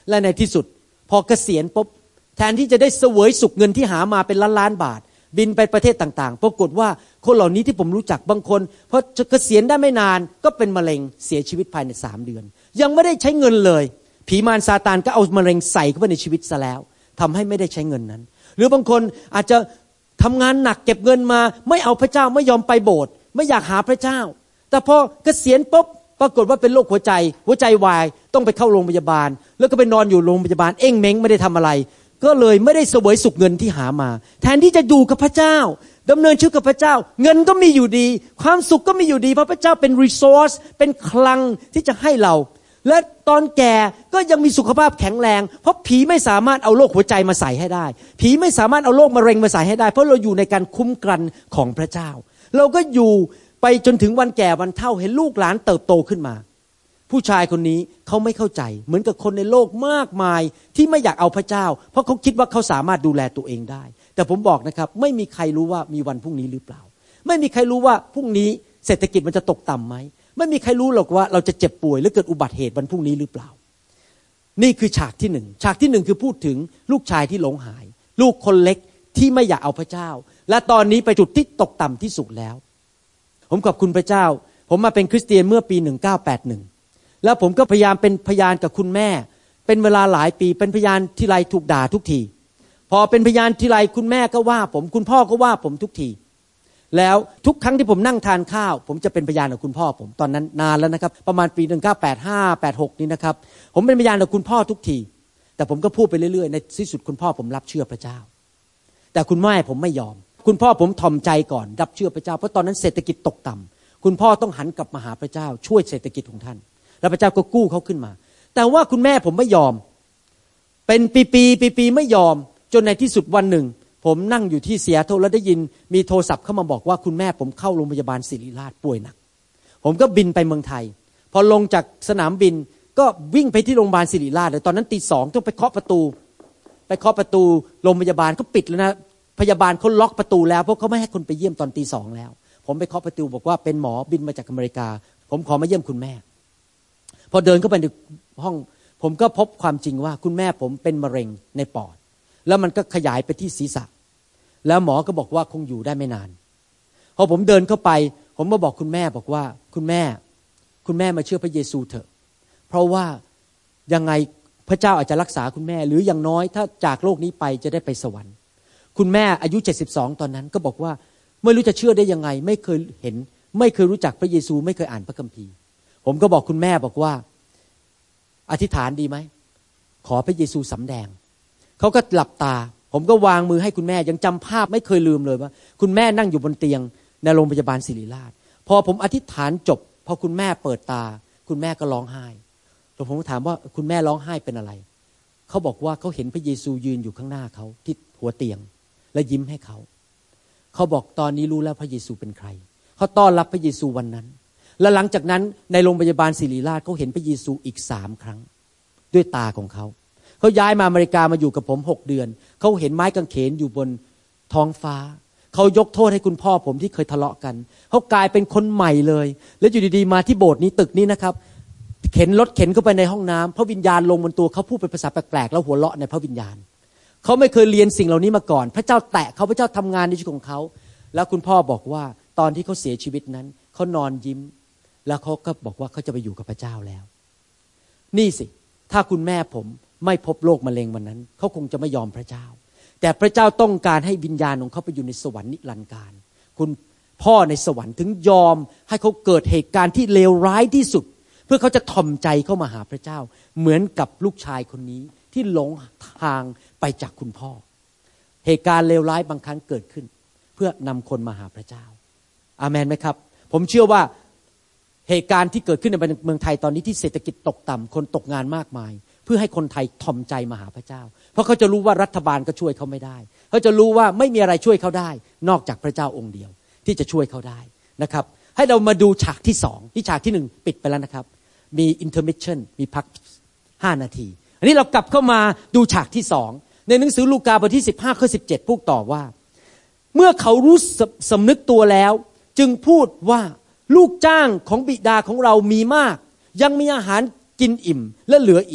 และในที่สุดพอเกษียณปุ๊บแทนที่จะได้เสวยสุขเงินที่หามาเป็นล้านล้านบาทบินไปประเทศต่างๆปรากฏว่าคนเหล่านี้ที่ผมรู้จักบางคนพอจะเกษียณได้ไม่นานก็เป็นมะเร็งเสียชีวิตภายในสามเดือนยังไม่ได้ใช้เงินเลยผีมารซาตานก็เอามะเร็งใส่เข้าไปในชีวิตซะแล้วทำให้ไม่ได้ใช้เงินนั้นหรือบางคนอาจจะทำงานหนักเก็บเงินมาไม่เอาพระเจ้าไม่ยอมไปโบสถ์ไม่อยากหาพระเจ้าแต่พอเกษียณปุ๊บปรากฏว่าเป็นโรคหัวใจหัวใจวายต้องไปเข้าโรงพยาบาลแล้วก็ไปนอนอยู่โรงพยาบาลเอ้งเม้งไม่ได้ทำอะไรก็เลยไม่ได้เสวยสุขเงินที่หามาแทนที่จะดูกับพระเจ้าดำเนินชีวิตกับพระเจ้าเงินก็มีอยู่ดีความสุขก็มีอยู่ดีเพราะพระเจ้าเป็น resource เป็นคลังที่จะให้เราและตอนแก่ก็ยังมีสุขภาพแข็งแรงเพราะผีไม่สามารถเอาโรคหัวใจมาใส่ให้ได้ผีไม่สามารถเอาโรคมะเร็งมาใส่ให้ได้เพราะเราอยู่ในการคุ้มกันของพระเจ้าเราก็อยู่ไปจนถึงวันแก่วันเฒ่าเห็นลูกหลานเติบโตขึ้นมาผู้ชายคนนี้เขาไม่เข้าใจเหมือนกับคนในโลกมากมายที่ไม่อยากเอาพระเจ้าเพราะเขาคิดว่าเขาสามารถดูแลตัวเองได้แต่ผมบอกนะครับไม่มีใครรู้ว่ามีวันพรุ่งนี้หรือเปล่าไม่มีใครรู้ว่าพรุ่งนี้เศรษฐกิจมันจะตกต่ำไหมไม่มีใครรู้หรอกว่าเราจะเจ็บป่วยหรือเกิดอุบัติเหตุวันพรุ่งนี้หรือเปล่านี่คือฉากที่หนึ่งฉากที่หนึ่งคือพูดถึงลูกชายที่หลงหายลูกคนเล็กที่ไม่อยากเอาพระเจ้าและตอนนี้ไปจุดที่ตกต่ำที่สุดแล้วผมขอบคุณพระเจ้าผมมาเป็นคริสเตียนเมื่อปีหนึ่งเก้าแปดหนึ่งแล้วผมก็พยายามเป็นพยานกับคุณแม่เป็นเวลาหลายปีเป็นพยานทีไรถูกด่าทุกทีพอเป็นพยานทีไรคุณแม่ก็ว่าผมคุณพ่อก็ว่าผมทุกทีแล้วทุกครั้งที่ผมนั่งทานข้าวผมจะเป็นพยานกับคุณพ่อผมตอนนั้นนานแล้วนะครับประมาณปีหนึ่งเก้าแปดห้า แปดหกนี้นะครับผมเป็นพยานกับคุณพ่อทุกทีแต่ผมก็พูดไปเรื่อยๆในที่สุดคุณพ่อผมรับเชื่อพระเจ้าแต่คุณแม่ผมไม่ยอมคุณพ่อผมถ่อมใจก่อนรับเชื่อพระเจ้าเพราะตอนนั้นเศรษฐกิจตกต่ำคุณพ่อต้องหันกลับมาหาพระเจ้าช่วยเศรษฐกิจของท่านแล้วพระเจ้าก็กู้เขาขึ้นมาแต่ว่าคุณแม่ผมไม่ยอมเป็นปีๆปีๆไม่ยอมจนในที่สุดวันหนึ่งผมนั่งอยู่ที่เซียโตรแล้วได้ยินมีโทรศัพท์เข้ามาบอกว่าคุณแม่ผมเข้าโรงพยาบาลศิริราชป่วยหนักผมก็บินไปเมืองไทยพอลงจากสนามบินก็วิ่งไปที่โรงพยาบาลศิริราชเลยตอนนั้นตีสองต้องไปเคาะประตูไปเคาะประตูโรงพยาบาลเขาปิดแล้วนะพยาบาลเขาล็อกประตูแล้วเพราะเขาไม่ให้คนไปเยี่ยมตอนตีสองแล้วผมไปเคาะประตูบอกว่าเป็นหมอบินมาจากอเมริกาผมขอมาเยี่ยมคุณแม่พอเดินเข้าไปในห้องผมก็พบความจริงว่าคุณแม่ผมเป็นมะเร็งในปอดแล้วมันก็ขยายไปที่ศีรษะแล้วหมอก็บอกว่าคงอยู่ได้ไม่นานพอผมเดินเข้าไปผมมาบอกคุณแม่บอกว่าคุณแม่คุณแม่มาเชื่อพระเยซูเถอะเพราะว่ายังไงพระเจ้าอาจจะรักษาคุณแม่หรืออย่างน้อยถ้าจากโลกนี้ไปจะได้ไปสวรรค์คุณแม่อายุเจ็ดสิบสองตอนนั้นก็บอกว่าไม่รู้จะเชื่อได้ยังไงไม่เคยเห็นไม่เคยรู้จักพระเยซูไม่เคยอ่านพระคัมภีร์ผมก็บอกคุณแม่บอกว่าอธิษฐานดีไหมขอพระเยซูสำแดงเขาก็หลับตาผมก็วางมือให้คุณแม่ยังจำภาพไม่เคยลืมเลยว่าคุณแม่นั่งอยู่บนเตียงในโรงพยาบาลศิริราชพอผมอธิษฐานจบพอคุณแม่เปิดตาคุณแม่ก็ร้องไห้แล้วผมก็ถามว่าคุณแม่ร้องไห้เป็นอะไรเขาบอกว่าเขาเห็นพระเยซูยืนอยู่ข้างหน้าเขาที่หัวเตียงและยิ้มให้เขาเขาบอกตอนนี้รู้แล้วพระเยซูเป็นใครเขาต้อนรับพระเยซูวันนั้นและหลังจากนั้นในโรงพยาบาลศิริราชเขาเห็นพระเยซูอีกสามครั้งด้วยตาของเขาเขาย้ายมาอเมริกามาอยู่กับผมหกเดือนเขาเห็นไม้กางเขนอยู่บนท้องฟ้าเขายกโทษให้คุณพ่อผมที่เคยทะเลาะกันเขากลายเป็นคนใหม่เลยแล้วอยู่ดีๆมาที่โบสถ์นี้ตึกนี้นะครับเข็นรถเข็นเข้าไปในห้องน้ำพระวิญญาณลงบนตัวเขาพูดเป็นภาษาแปลกๆแล้วหัวเราะในพระวิญญาณเขาไม่เคยเรียนสิ่งเหล่านี้มาก่อนพระเจ้าแตะเขาพระเจ้าทำงานในชีวิตของเขาแล้วคุณพ่อบอกว่าตอนที่เขาเสียชีวิตนั้นเขานอนยิ้มแล้วเขาก็บอกว่าเขาจะไปอยู่กับพระเจ้าแล้วนี่สิถ้าคุณแม่ผมไม่พบโรคมะเร็งวันนั้นเขาคงจะไม่ยอมพระเจ้าแต่พระเจ้าต้องการให้วิญญาณของเขาไปอยู่ในสวรรค์นิรันดร์การคุณพ่อในสวรรค์ถึงยอมให้เขาเกิดเหตุการณ์ที่เลวร้ายที่สุดเพื่อเขาจะถ่อมใจเข้ามาหาพระเจ้าเหมือนกับลูกชายคนนี้ที่หลงทางไปจากคุณพ่อเหตุการณ์เลวร้ายบางครั้งเกิดขึ้นเพื่อนำคนมาหาพระเจ้าอาเมนไหมครับผมเชื่อว่าเหตุการณ์ที่เกิดขึ้นในเมืองไทยตอนนี้ที่เศรษฐกิจตกต่ำคนตกงานมากมายเพื่อให้คนไทยถ่อมใจมาหาพระเจ้าเพราะเขาจะรู้ว่ารัฐบาลก็ช่วยเขาไม่ได้เขาจะรู้ว่าไม่มีอะไรช่วยเขาได้นอกจากพระเจ้าองค์เดียวที่จะช่วยเขาได้นะครับให้เรามาดูฉากที่สองที่ฉากที่หนึ่งปิดไปแล้วนะครับมีอินเทอร์มิชชั่นมีพักห้านาทีอันนี้เรากลับเข้ามาดูฉากที่สองในหนังสือลูกาบทที่สิบห้าข้อสิบเจ็ดพูดต่อว่าเมื่อเขารู้สำนึกตัวแล้วจึงพูดว่าลูกจ้างของบิดาของเรามีมากยังมีอาหารกินอิ่มและเหลืออีก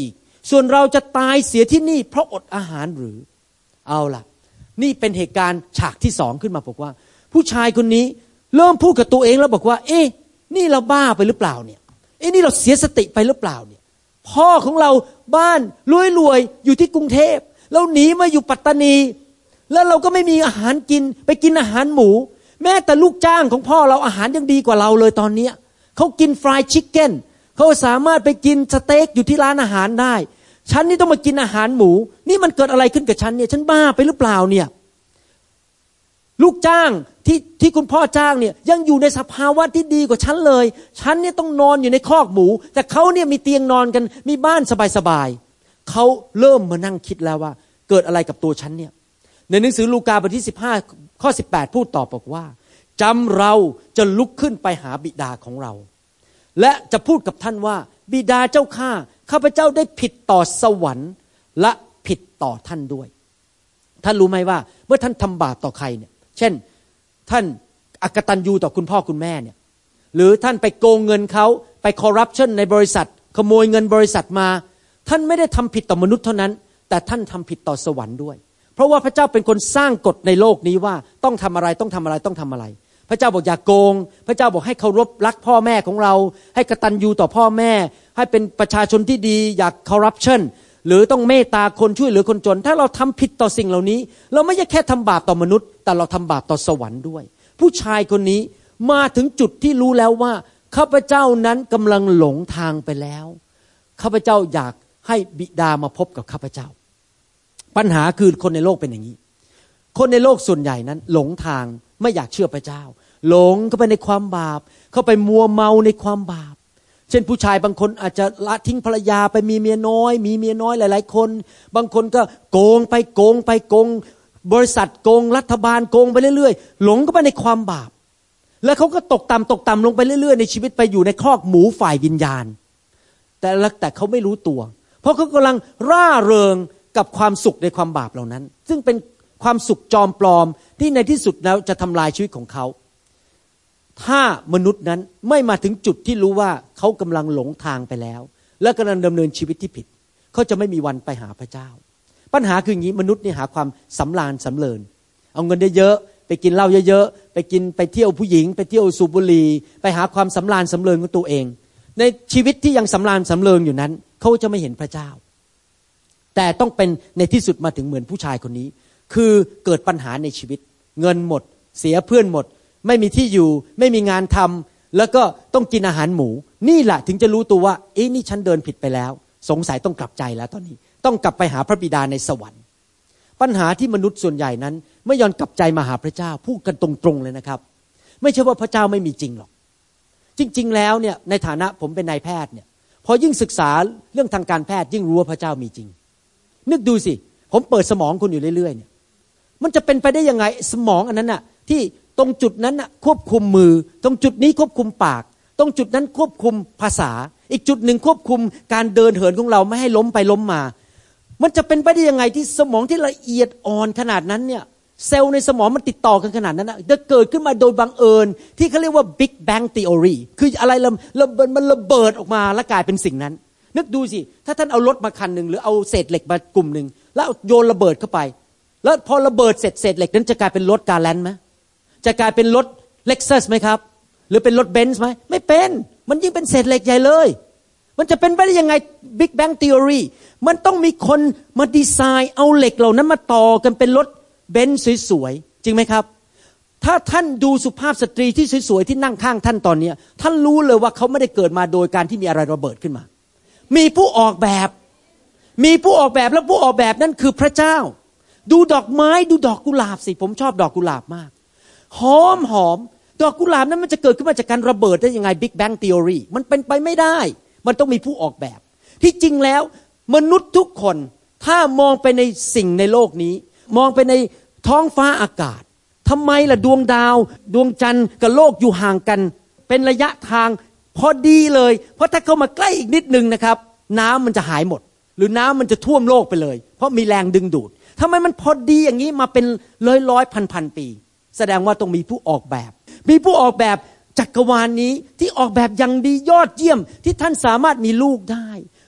ส่วนเราจะตายเสียที่นี่เพราะอดอาหารหรือเอาล่ะนี่เป็นเหตุการณ์ฉากที่สองขึ้นมาบอกว่าผู้ชายคนนี้เริ่มพูดกับตัวเองแล้วบอกว่าเอ๊ะนี่เราบ้าไปหรือเปล่าเนี่ยเอ๊ะนี่เราเสียสติไปหรือเปล่าเนี่ยพ่อของเราบ้านรวยๆอยู่ที่กรุงเทพเราหนีมาอยู่ปัตตานีแล้วเราก็ไม่มีอาหารกินไปกินอาหารหมูแม้แต่ลูกจ้างของพ่อเราอาหารยังดีกว่าเราเลยตอนนี้เขากินฟรายชิคเก้นเขาสามารถไปกินสเต็กอยู่ที่ร้านอาหารได้ฉันนี่ต้องมากินอาหารหมูนี่มันเกิดอะไรขึ้นกับฉันเนี่ยฉันบ้าไปหรือเปล่าเนี่ยลูกจ้างที่ที่คุณพ่อจ้างเนี่ยยังอยู่ในสภาวะที่ดีกว่าฉันเลยฉันเนี่ยต้องนอนอยู่ในคอกหมูแต่เขาเนี่ยมีเตียงนอนกันมีบ้านสบายๆเขาเริ่มมานั่งคิดแล้วว่าเกิดอะไรกับตัวฉันเนี่ยในหนังสือลูกาบทที่สิบห้าข้อสิบแปดพูดต่อบอกว่าจำเราจะลุกขึ้นไปหาบิดาของเราและจะพูดกับท่านว่าบิดาเจ้าข้าข้าพเจ้าได้ผิดต่อสวรรค์และผิดต่อท่านด้วยท่านรู้ไหมว่าเมื่อท่านทำบาปต่อใครเนี่ยเช่นท่านอกตัญญูต่อคุณพ่อคุณแม่เนี่ยหรือท่านไปโกงเงินเขาไปคอร์รัปชันในบริษัทขโมยเงินบริษัทมาท่านไม่ได้ทำผิดต่อมนุษย์เท่านั้นแต่ท่านทำผิดต่อสวรรค์ด้วยเพราะว่าพระเจ้าเป็นคนสร้างกฎในโลกนี้ว่าต้องทำอะไรต้องทำอะไรต้องทำอะไรพระเจ้าบอกอย่าโกงพระเจ้าบอกให้เคารพรักพ่อแม่ของเราให้กตัญญูต่อพ่อแม่ให้เป็นประชาชนที่ดีอย่าคอร์รัปชันหรือต้องเมตตาคนช่วยเหลือคนจนถ้าเราทำผิดต่อสิ่งเหล่านี้เราไม่ใช่แค่ทำบาปต่อมนุษย์แต่เราทำบาปต่อสวรรค์ด้วยผู้ชายคนนี้มาถึงจุดที่รู้แล้วว่าข้าพเจ้านั้นกำลังหลงทางไปแล้วข้าพเจ้าอยากให้บิดามาพบกับข้าพเจ้าปัญหาคือคนในโลกเป็นอย่างนี้คนในโลกส่วนใหญ่นั้นหลงทางไม่อยากเชื่อพระเจ้าหลงเข้าไปในความบาปเข้าไปมัวเมาในความบาปเช่นผู้ชายบางคนอาจจะละทิ้งภรรยาไปมีเมียน้อยมีเมียน้อยหลายๆคนบางคนก็โกงไปโกงไปโกงบริษัทโกงรัฐบาลโกงไปเรื่อยๆหลงเข้าไปในความบาปแล้วเขาก็ตกต่ำตกต่ำลงไปเรื่อยๆในชีวิตไปอยู่ในคอกหมูฝ่ายวิญญาณแต่แต่เขาไม่รู้ตัวเพราะเขากำลังร่าเริงกับความสุขในความบาปเหล่านั้นซึ่งเป็นความสุขจอมปลอมที่ในที่สุดแล้วจะทำลายชีวิตของเขาถ้ามนุษย์นั้นไม่มาถึงจุดที่รู้ว่าเขากำลังหลงทางไปแล้วและกำลังดำเนินชีวิตที่ผิดเขาจะไม่มีวันไปหาพระเจ้าปัญหาคืออย่างนี้มนุษย์นี่หาความสำราญสำเริญเอาเงินเยอะๆไปกินเหล้าเยอะๆไปกินไปเที่ยวผู้หญิงไปเที่ยวสูบบุหรี่ไปหาความสำราญสำเริญของตัวเองในชีวิตที่ยังสำราญสำเริญอยู่นั้นเขาจะไม่เห็นพระเจ้าแต่ต้องเป็นในที่สุดมาถึงเหมือนผู้ชายคนนี้คือเกิดปัญหาในชีวิตเงินหมดเสียเพื่อนหมดไม่มีที่อยู่ไม่มีงานทำแล้วก็ต้องกินอาหารหมูนี่แหละถึงจะรู้ตัวว่าเอ๊ะนี่ฉันเดินผิดไปแล้วสงสัยต้องกลับใจแล้วตอนนี้ต้องกลับไปหาพระบิดาในสวรรค์ปัญหาที่มนุษย์ส่วนใหญ่นั้นไม่ยอมกลับใจมาหาพระเจ้าพูดกันตรงๆเลยนะครับไม่ใช่ว่าพระเจ้าไม่มีจริงหรอกจริงๆแล้วเนี่ยในฐานะผมเป็นนายแพทย์เนี่ยพอยิ่งศึกษาเรื่องทางการแพทย์ยิ่งรู้ว่าพระเจ้ามีจริงนึกดูสิผมเปิดสมองคุณอยู่เรื่อยๆเนี่ยมันจะเป็นไปได้ยังไงสมองอันนั้นน่ะที่ตรงจุดนั้นน่ะควบคุมมือตรงจุดนี้ควบคุมปากตรงจุดนั้นควบคุมภาษาอีกจุดหนึ่งควบคุมการเดินเหินของเราไม่ให้ล้มไปล้มมามันจะเป็นไปได้ยังไงที่สมองที่ละเอียดอ่อนขนาดนั้นเนี่ยเซลล์ในสมองมันติดต่อกันขนาดนั้นนะจะเกิดขึ้นมาโดยบังเอิญที่เขาเรียกว่า Big Bang Theory คืออะไรมันระเบิดออกมาแล้วกลายเป็นสิ่งนั้นนึกดูสิถ้าท่านเอารถมาคันหนึ่งหรือเอาเศษเหล็กมากลุ่มหนึ่งแล้วโยนระเบิดเข้าไปแล้วพอระเบิดเสร็จเศษเหล็กนั้นจะกลายเป็นรถกาแลนไหมจะกลายเป็นรถเล็กซัสไหมครับหรือเป็นรถเบนซ์ไหมไม่เป็นมันยิ่งเป็นเศษเหล็กใหญ่เลยมันจะเป็นไปได้ยังไง Big Bang Theory มันต้องมีคนมาดีไซน์เอาเหล็กเหล่านั้นมาต่อกันเป็นรถเบนซ์สวยๆจริงไหมครับถ้าท่านดูสุภาพสตรีที่สวยๆที่นั่งข้างท่านตอนนี้ท่านรู้เลยว่าเขาไม่ได้เกิดมาโดยการที่มีอะไรระเบิดขึ้นมามีผู้ออกแบบมีผู้ออกแบบแล้วผู้ออกแบบนั้นคือพระเจ้าดูดอกไม้ดูดอกกุหลาบสิผมชอบดอกกุหลาบมากหอมหอมดอกกุหลาบนั้นมันจะเกิดขึ้นมาจากการระเบิดได้ยังไง Big Bang Theory มันเป็นไปไม่ได้มันต้องมีผู้ออกแบบที่จริงแล้วมนุษย์ทุกคนถ้ามองไปในสิ่งในโลกนี้มองไปในท้องฟ้าอากาศทำไมล่ะดวงดาวดวงจันทร์กับโลกอยู่ห่างกันเป็นระยะทางพอดีเลยเพราะถ้าเข้ามาใกล้อีกนิดนึงนะครับน้ำมันจะหายหมดหรือน้ำมันจะท่วมโลกไปเลยเพราะมีแรงดึงดูดทำไมมันพอดีอย่างนี้มาเป็นร้อยร้อยพันพันปีแสดงว่าต้องมีผู้ออกแบบมีผู้ออกแบบจักรวาลนี้ที่ออกแบบอย่างดียอดเยี่ยมที่ท่านสามารถมีลูกได้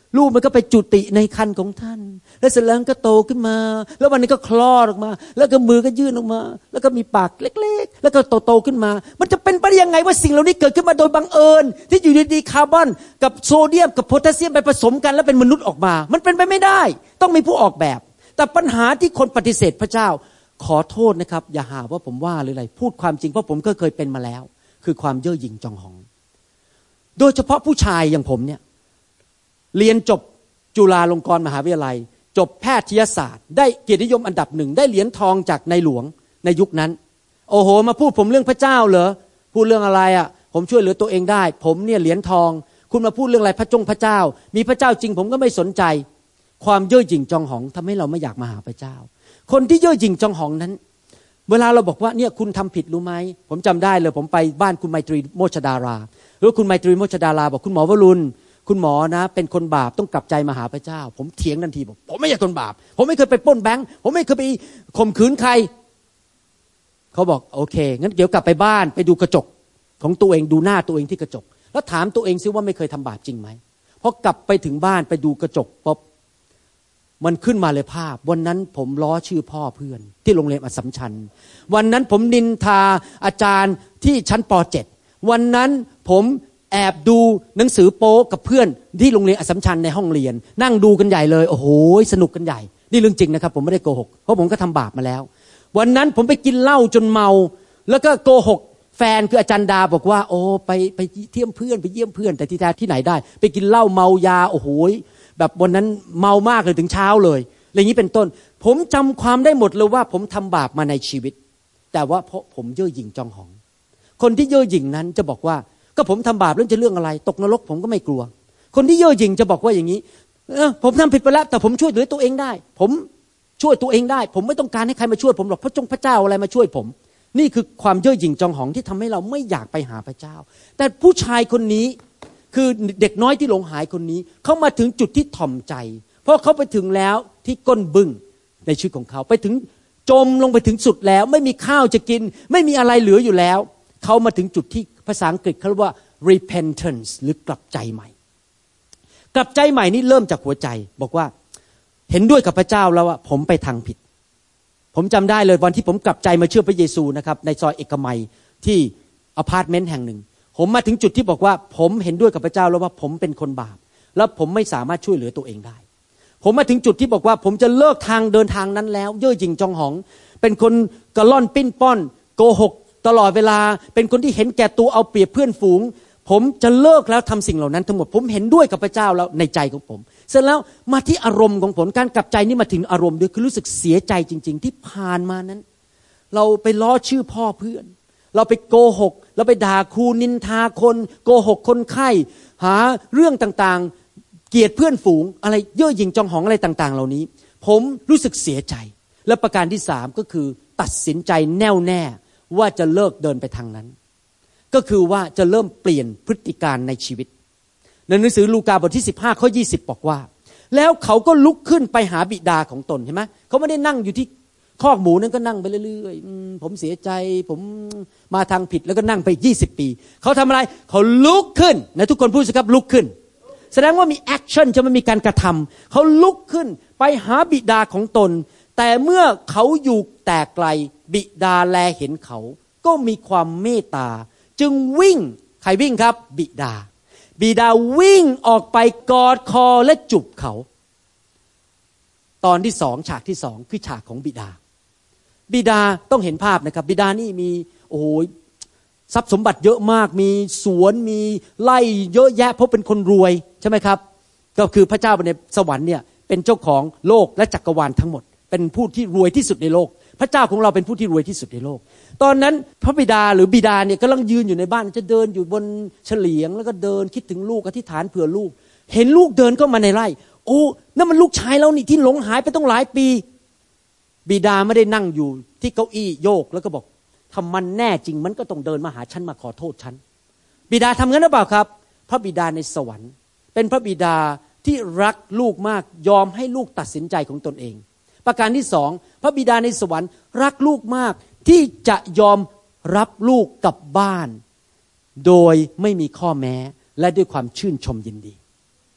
ลูกมันก็ไปจุติในครรภ์ของท่านแล้วเสร็จแล้วก็โตขึ้นมาแล้ววันนี้ก็คลอดออกมาแล้วก็มือก็ยื่นออกมาแล้วก็มีปากเล็กๆแล้วก็โตๆขึ้นมามันจะเป็นไปได้ยังไงว่าสิ่งเหล่านี้เกิดขึ้นมาโดยบังเอิญที่อยู่ดีๆคาร์บอนกับโซเดียมกับโพแทสเซียมไปผสมกันแล้วเป็นมนุษย์ออกมามันเป็นไปไม่ได้ต้องมีผู้ออกแบบแต่ปัญหาที่คนปฏิเสธพระเจ้าขอโทษนะครับอย่าหาว่าผมว่าหรืออะไรพูดความจริงเพราะผมก็เคยเป็นมาแล้วคือความเย่อหยิ่งจองหองโดยเฉพาะผู้ชายอย่างผมเนี่ยเรียนจบจุฬาลงกรณ์มหาวิทยาลัยจบแพทยศาสตร์ได้เกียรตินิยมอันดับหนึ่งได้เหรียญทองจากในหลวงในยุคนั้นโอ้โหมาพูดผมเรื่องพระเจ้าเหรอพูดเรื่องอะไรอ่ะผมช่วยเหลือตัวเองได้ผมเนี่ยเหรียญทองคุณมาพูดเรื่องอะไรพระจงพระเจ้ามีพระเจ้าจริงผมก็ไม่สนใจความเย่อหยิ่งจองหองทำให้เราไม่อยากมาหาพระเจ้าคนที่เย่อหยิ่งจองหองนั้นเวลาเราบอกว่าเนี่ยคุณทำผิดรู้ไหมผมจำได้เลยผมไปบ้านคุณไมตรีโมชดาราหรือคุณไมตรีโมชดาราบอกคุณหมอวรุณคุณหมอนะเป็นคนบาปต้องกลับใจมาหาพระเจ้าผมเถียงทันทีบอกผมไม่ใช่คนบาปผมไม่เคยไปปล้นแบงค์ผมไม่เคยไปข่มขืนใครเขาบอกโอเคงั้นเดี๋ยวกลับไปบ้านไปดูกระจกของตัวเองดูหน้าตัวเองที่กระจกแล้วถามตัวเองซิว่าไม่เคยทำบาปจริงไหมพอกลับไปถึงบ้านไปดูกระจกปุ๊บมันขึ้นมาเลยภาพวันนั้นผมล้อชื่อพ่อเพื่อนที่โรงเรียนอัสสัมชัญวันนั้นผมนินทาอาจารย์ที่ชั้นป เจ็ด วันนั้นผมแอบดูหนังสือโป๊กับเพื่อนที่โรงเรียนอัสสัมชัญในห้องเรียนนั่งดูกันใหญ่เลยโอ้โหสนุกกันใหญ่นี่เรื่องจริงนะครับผมไม่ได้โกหกเพราะผมก็ทำบาปมาแล้ววันนั้นผมไปกินเหล้าจนเมาแล้วก็โกหกแฟนคืออาจารย์ดาบอกว่าโอ้ไปไปเที่ยวเพื่อนไปเยี่ยมเพื่อนแต่ที่แท้ที่ไหนได้ไปกินเหล้าเมายาโอ้โหแบบวันนั้นเมามากเลยถึงเช้าเลยอย่างนี้เป็นต้นผมจำความได้หมดเลยว่าผมทำบาปมาในชีวิตแต่ว่าเพราะผมเย่อหยิ่งจองหองคนที่เย่อหยิ่งนั้นจะบอกว่าก็ผมทำบาปแล้วจะเรื่องอะไรตกนรกผมก็ไม่กลัวคนที่เย่อหยิ่งจะบอกว่าอย่างนี้เออผมทำผิดไปแล้วแต่ผมช่วยเหลือตัวเองได้ผมช่วยตัวเองได้ผมไม่ต้องการให้ใครมาช่วยผมหรอกพระจงพระเจ้าอะไรมาช่วยผมนี่คือความเย่อหยิ่งจองหองที่ทำให้เราไม่อยากไปหาพระเจ้าแต่ผู้ชายคนนี้คือเด็กน้อยที่หลงหายคนนี้เขามาถึงจุดที่ถ่อมใจเพราะเขาไปถึงแล้วที่ก้นบึ้งในชีวิตของเขาไปถึงจมลงไปถึงสุดแล้วไม่มีข้าวจะกินไม่มีอะไรเหลืออยู่แล้วเขามาถึงจุดที่ภาษาอังกฤษเขาเรียกว่า repentance หรือกลับใจใหม่กลับใจใหม่นี่เริ่มจากหัวใจบอกว่าเห็นด้วยกับพระเจ้าแล้วว่าผมไปทางผิดผมจำได้เลยวันที่ผมกลับใจมาเชื่อพระเยซูนะครับในซอยเอกมัยที่อพาร์ตเมนต์แห่งหนึ่งผมมาถึงจุดที่บอกว่าผมเห็นด้วยกับพระเจ้าแล้วว่าผมเป็นคนบาปแล้วผมไม่สามารถช่วยเหลือตัวเองได้ผมมาถึงจุดที่บอกว่าผมจะเลิกทางเดินทางนั้นแล้วเย่อหยิ่งจองหองเป็นคนกระล่อนปิ้นป้อนโกหกตลอดเวลาเป็นคนที่เห็นแก่ตัวเอาเปรียบเพื่อนฝูงผมจะเลิกแล้วทำสิ่งเหล่านั้นทั้งหมดผมเห็นด้วยกับพระเจ้าแล้วในใจของผมเสร็จแล้วมาที่อารมณ์ของผมการกลับใจนี่มาถึงอารมณ์ด้วยคือรู้สึกเสียใจจริงๆที่ผ่านมานั้นเราไปล้อชื่อพ่อเพื่อนเราไปโกหกเราไปด่าครูนินทาคนโกหกคนไข้หาเรื่องต่างๆเกลียดเพื่อนฝูงอะไรเย่อหยิ่งจองหองอะไรต่างๆเหล่านี้ผมรู้สึกเสียใจและประการที่สามก็คือตัดสินใจแน่วแน่ว่าจะเลิกเดินไปทางนั้นก็คือว่าจะเริ่มเปลี่ยนพฤติการในชีวิตในหนังสือลูกาบทที่สิบห้าข้อยี่สิบบอกว่าแล้วเขาก็ลุกขึ้นไปหาบิดาของตนเห็นไหมเขาไม่ได้นั่งอยู่ที่คอกหมูนั้นก็นั่งไปเรื่อยๆผมเสียใจผมมาทางผิดแล้วก็นั่งไปยี่สิบปีเขาทำอะไรเขาลุกขึ้นนะทุกคนพูดสิครับลุกขึ้นแสดงว่ามีแอคชั่นจะไม่มีการกระทำเขาลุกขึ้นไปหาบิดาของตนแต่เมื่อเขาอยู่แต่ไกลบิดาแลเห็นเขาก็มีความเมตตาจึงวิ่งใครวิ่งครับบิดาบิดาวิ่งออกไปกอดคอและจูบเขาตอนที่สองฉากที่สองคือฉากของบิดาบิดาต้องเห็นภาพนะครับบิดานี่มีโอ้โหทรัพย์สมบัติเยอะมากมีสวนมีไร่เยอะแยะเพราะเป็นคนรวยใช่ไหมครับก็คือพระเจ้าในสวรรค์เนี่ยเป็นเจ้าของโลกและจักรวาลทั้งหมดเป็นผู้ที่รวยที่สุดในโลกพระเจ้าของเราเป็นผู้ที่รวยที่สุดในโลกตอนนั้นพระบิดาหรือบิดาเนี่ยกำลังยืนอยู่ในบ้านจะเดินอยู่บนเฉลียงแล้วก็เดินคิดถึงลูกอธิษฐานเผื่อลูกเห็นลูกเดินเข้ามาในไร่โอ้นั่นมันลูกชายเรานี่ที่หลงหายไปต้องหลายปีบิดาไม่ได้นั่งอยู่ที่เก้าอี้โยกแล้วก็บอกทำมันแน่จริงมันก็ต้องเดินมาหาฉันมาขอโทษฉันบิดาทำงั้นหรือเปล่าครับพระบิดาในสวรรค์เป็นพระบิดาที่รักลูกมากยอมให้ลูกตัดสินใจของตนเองประการที่สองพระบิดาในสวรรค์รักลูกมากที่จะยอมรับลูกกลับบ้านโดยไม่มีข้อแม้และด้วยความชื่นชมยินดี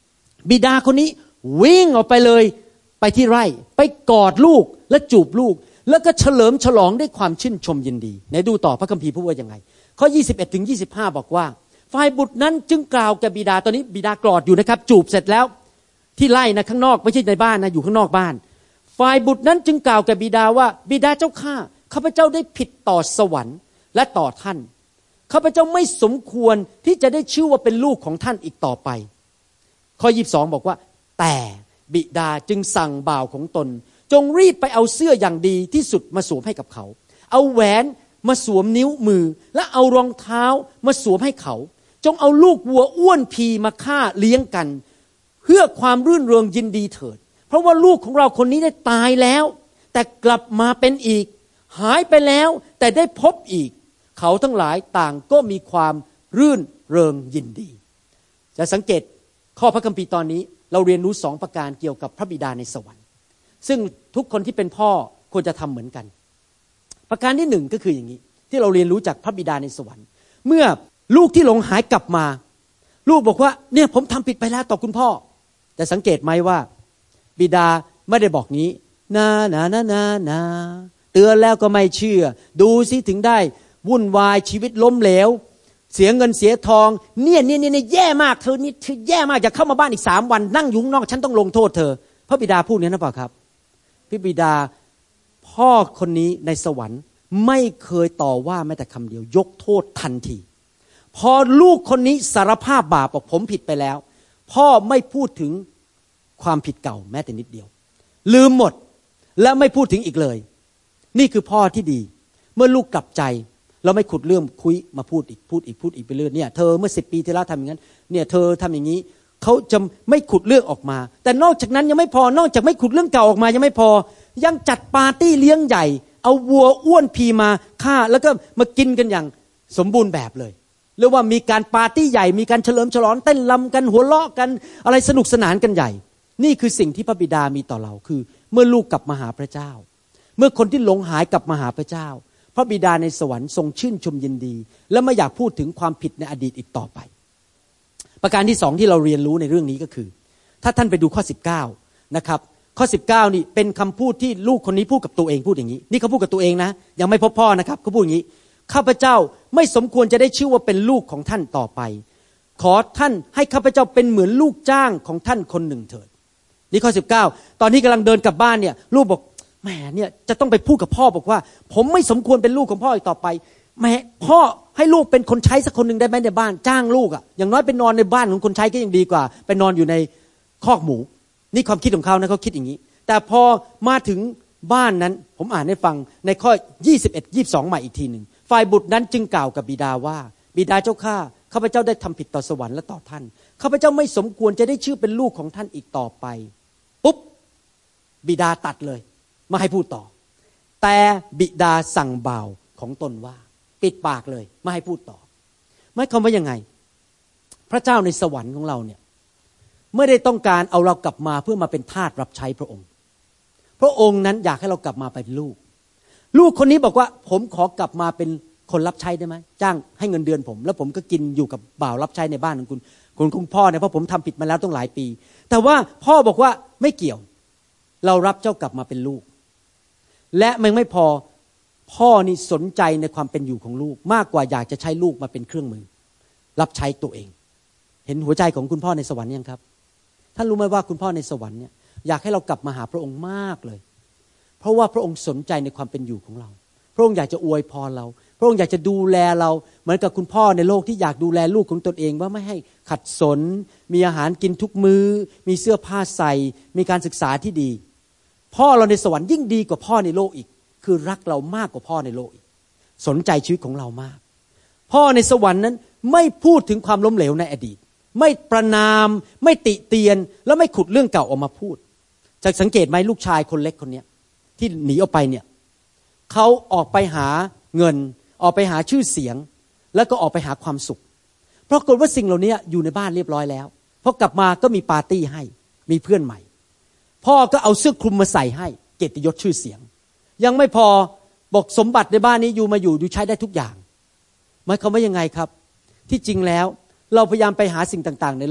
บิดาคนนี้วิ่งออกไปเลยไปที่ไร่ไปกอดลูกและจูบลูกแล้วก็เฉลิมฉลองด้วยความชื่นชมยินดีไหนดูต่อพระคัมภีร์พูดว่ายังไงข้อยี่สิบเอ็ดถึงยี่สิบห้าบอกว่าฝ่ายบุตรนั้นจึงกล่าวแก่บิดาตอนนี้บิดากอดอยู่นะครับจูบเสร็จแล้วที่ไร่นะข้างนอกไม่ใช่ในบ้านนะอยู่ข้างนอกบ้านฝ่ายบุตรนั้นจึงกล่าวแก่บิดาว่าบิดาเจ้าข้าข้าพเจ้าได้ผิดต่อสวรรค์และต่อท่านข้าพเจ้าไม่สมควรที่จะได้ชื่อว่าเป็นลูกของท่านอีกต่อไปข้อยี่สิบสองบอกว่าแต่บิดาจึงสั่งบ่าวของตนจงรีบไปเอาเสื้ออย่างดีที่สุดมาสวมให้กับเขาเอาแหวนมาสวมนิ้วมือและเอารองเท้ามาสวมให้เขาจงเอาลูกวัวอ้วนพีมาฆ่าเลี้ยงกันเพื่อความรื่นเริงยินดีเถิดเพราะว่าลูกของเราคนนี้ได้ตายแล้วแต่กลับมาเป็นอีกหายไปแล้วแต่ได้พบอีกเขาทั้งหลายต่างก็มีความรื่นเริงยินดีจะสังเกตข้อพระคัมภีร์ตอนนี้เราเรียนรู้สองประการเกี่ยวกับพระบิดาในสวรรค์ซึ่งทุกคนที่เป็นพ่อควรจะทำเหมือนกันประการที่หนึ่งก็คืออย่างนี้ที่เราเรียนรู้จากพระบิดาในสวรรค์เมื่อลูกที่หลงหายกลับมาลูกบอกว่าเนี่ยผมทำผิดไปแล้วต่อคุณพ่อแต่สังเกตไหมว่าบิดาไม่ได้บอกนี้นานานานานาเตือนแล้วก็ไม่เชื่อดูสิถึงได้วุ่นวายชีวิตล้มเหลวเสียเงินเสียทองเนี่ยเนี่ยเนี่ยแย่มากเธอนี่เธอแย่มากอย่าเข้ามาบ้านอีกสามวันนั่งอยู่ข้างนอกฉันต้องลงโทษเธอพระบิดาพูดนี้นะเปล่าครับพระบิดาพ่อคนนี้ในสวรรค์ไม่เคยต่อว่าแม้แต่คำเดียวยกโทษทันทีพอลูกคนนี้สารภาพบาปบอกผมผิดไปแล้วพ่อไม่พูดถึงความผิดเก่าแม้แต่นิดเดียวลืมหมดและไม่พูดถึงอีกเลยนี่คือพ่อที่ดีเมื่อลูกกลับใจเราไม่ขุดเรื่องคุยมาพูดอีกพูดอีกพูดอีกไปเรื่อยเนี่ยเธอเมื่อสิบปีที่แล้วทำอย่างนั้นเนี่ยเธอทำอย่างนี้เขาจะไม่ขุดเรื่องออกมาแต่นอกจากนั้นยังไม่พอนอกจากไม่ขุดเรื่องเก่าออกมายังไม่พอยังจัดปาร์ตี้เลี้ยงใหญ่เอาวัวอ้วนพีมาฆ่าแล้วก็มากินกันอย่างสมบูรณ์แบบเลยเรียกว่ามีการปาร์ตี้ใหญ่มีการเฉลิมฉลองเต้นรำกันหัวเราะกันอะไรสนุกสนานกันใหญ่นี่คือสิ่งที่พระบิดามีต่อเราคือเมื่อลูกกลับมาหาพระเจ้าเมื่อคนที่หลงหายกลับมาหาพระเจ้าพระบิดาในสวรรค์ทรงชื่นชมยินดีและไม่อยากพูดถึงความผิดในอดีตอีกต่อไปประการที่สองที่เราเรียนรู้ในเรื่องนี้ก็คือถ้าท่านไปดูข้อสิบเก้านะครับข้อสิบเก้านี่เป็นคำพูดที่ลูกคนนี้พูดกับตัวเองพูดอย่างนี้นี่เขาพูดกับตัวเองนะยังไม่พบพ่อนะครับเขาพูดอย่างนี้ข้าพเจ้าไม่สมควรจะได้ชื่อว่าเป็นลูกของท่านต่อไปขอท่านให้ข้าพเจ้าเป็นเหมือนลูกจ้างของท่านคนหนึ่งเถิดนี่ข้อสิบเก้าตอนที่กำลังเดินกลับบ้านเนี่ยลูกบอกแหมเนี่ยจะต้องไปพูดกับพ่อบอกว่าผมไม่สมควรเป็นลูกของพ่ออีกต่อไปแหมพ่อให้ลูกเป็นคนใช้สักคนหนึ่งได้ไหมในบ้านจ้างลูกอ่ะอย่างน้อยไปนอนในบ้านของคนใช้ก็ยังดีกว่าไปนอนอยู่ในคอกหมูนี่ความคิดของเขานะเขาคิดอย่างนี้แต่พอมาถึงบ้านนั้นผมอ่านให้ฟังในข้อยี่สิบเอ็ด ยี่สิบสองใหม่อีกทีนึงฝ่ายบุตรนั้นจึงกล่าวกับบิดาว่าบิดาเจ้าข้าข้าพเจ้าได้ทำผิดต่อสวรรค์และต่อท่านข้าพเจ้าไม่สมควรจะได้ชื่อเป็นลูกของท่านอีกต่อไปปุ๊บบิดาตัดเลยไม่ให้พูดต่อแต่บิดาสั่งบ่าวของตนว่าปิดปากเลยไม่ให้พูดต่อหมายความว่ายังไงพระเจ้าในสวรรค์ของเราเนี่ยไม่ได้ต้องการเอาเรากลับมาเพื่อมาเป็นทาสรับใช้พระองค์พระองค์นั้นอยากให้เรากลับมาเป็นลูกลูกคนนี้บอกว่าผมขอกลับมาเป็นคนรับใช้ได้ไหมจ้างให้เงินเดือนผมแล้วผมก็กินอยู่กับบ่าวรับใช้ในบ้านของคุณคุณคุณพ่อเนี่ยเพราะผมทำผิดมาแล้วต้องหลายปีแต่ว่าพ่อบอกว่าไม่เกี่ยวเรารับเจ้ากลับมาเป็นลูกและมันไม่พอพ่อนี่สนใจในความเป็นอยู่ของลูกมากกว่าอยากจะใช้ลูกมาเป็นเครื่องมือรับใช้ตัวเองเห็นหัวใจของคุณพ่อในสวรรค์ยังครับท่านรู้ไหมว่าคุณพ่อในสวรรค์เนี่ยอยากให้เรากลับมาหาพระองค์มากเลยเพราะว่าพระองค์สนใจในความเป็นอยู่ของเราพระองค์อยากจะอวยพรเราพระองค์อยากจะดูแลเราเหมือนกับคุณพ่อในโลกที่อยากดูแลลูกของตนเองว่าไม่ให้ขัดสนมีอาหารกินทุกมื้อมีเสื้อผ้าใส่มีการศึกษาที่ดีพ่อเราในสวรรค์ยิ่งดีกว่าพ่อในโลกอีกคือรักเรามากกว่าพ่อในโลกอีกสนใจชีวิตของเรามากพ่อในสวรรค์นั้นไม่พูดถึงความล้มเหลวในอดีตไม่ประนามไม่ติเตียนแล้วไม่ขุดเรื่องเก่าออกมาพูดจะสังเกตไหมลูกชายคนเล็กคนนี้ที่หนีออกไปเนี่ยเขาออกไปหาเงินออกไปหาชื่อเสียงแล้วก็ออกไปหาความสุขปรากฏว่าสิ่งเหล่านี้อยู่ในบ้านเรียบร้อยแล้วพอกลับมาก็มีปาร์ตี้ให้มีเพื่อนใหม่พ่อก็เอาเสื้อคลุมมาใส่ให้เกียรติยศชื่อเสียงยังไม่พอบอกสมบัติในบ้านนี้อยู่มาอยู่อยู่ใช้ได้ทุกอย่าง หมายความว่ายังไงครับที่จริงแล้วเราพยายามไปหาสิ่งต่างๆในโลก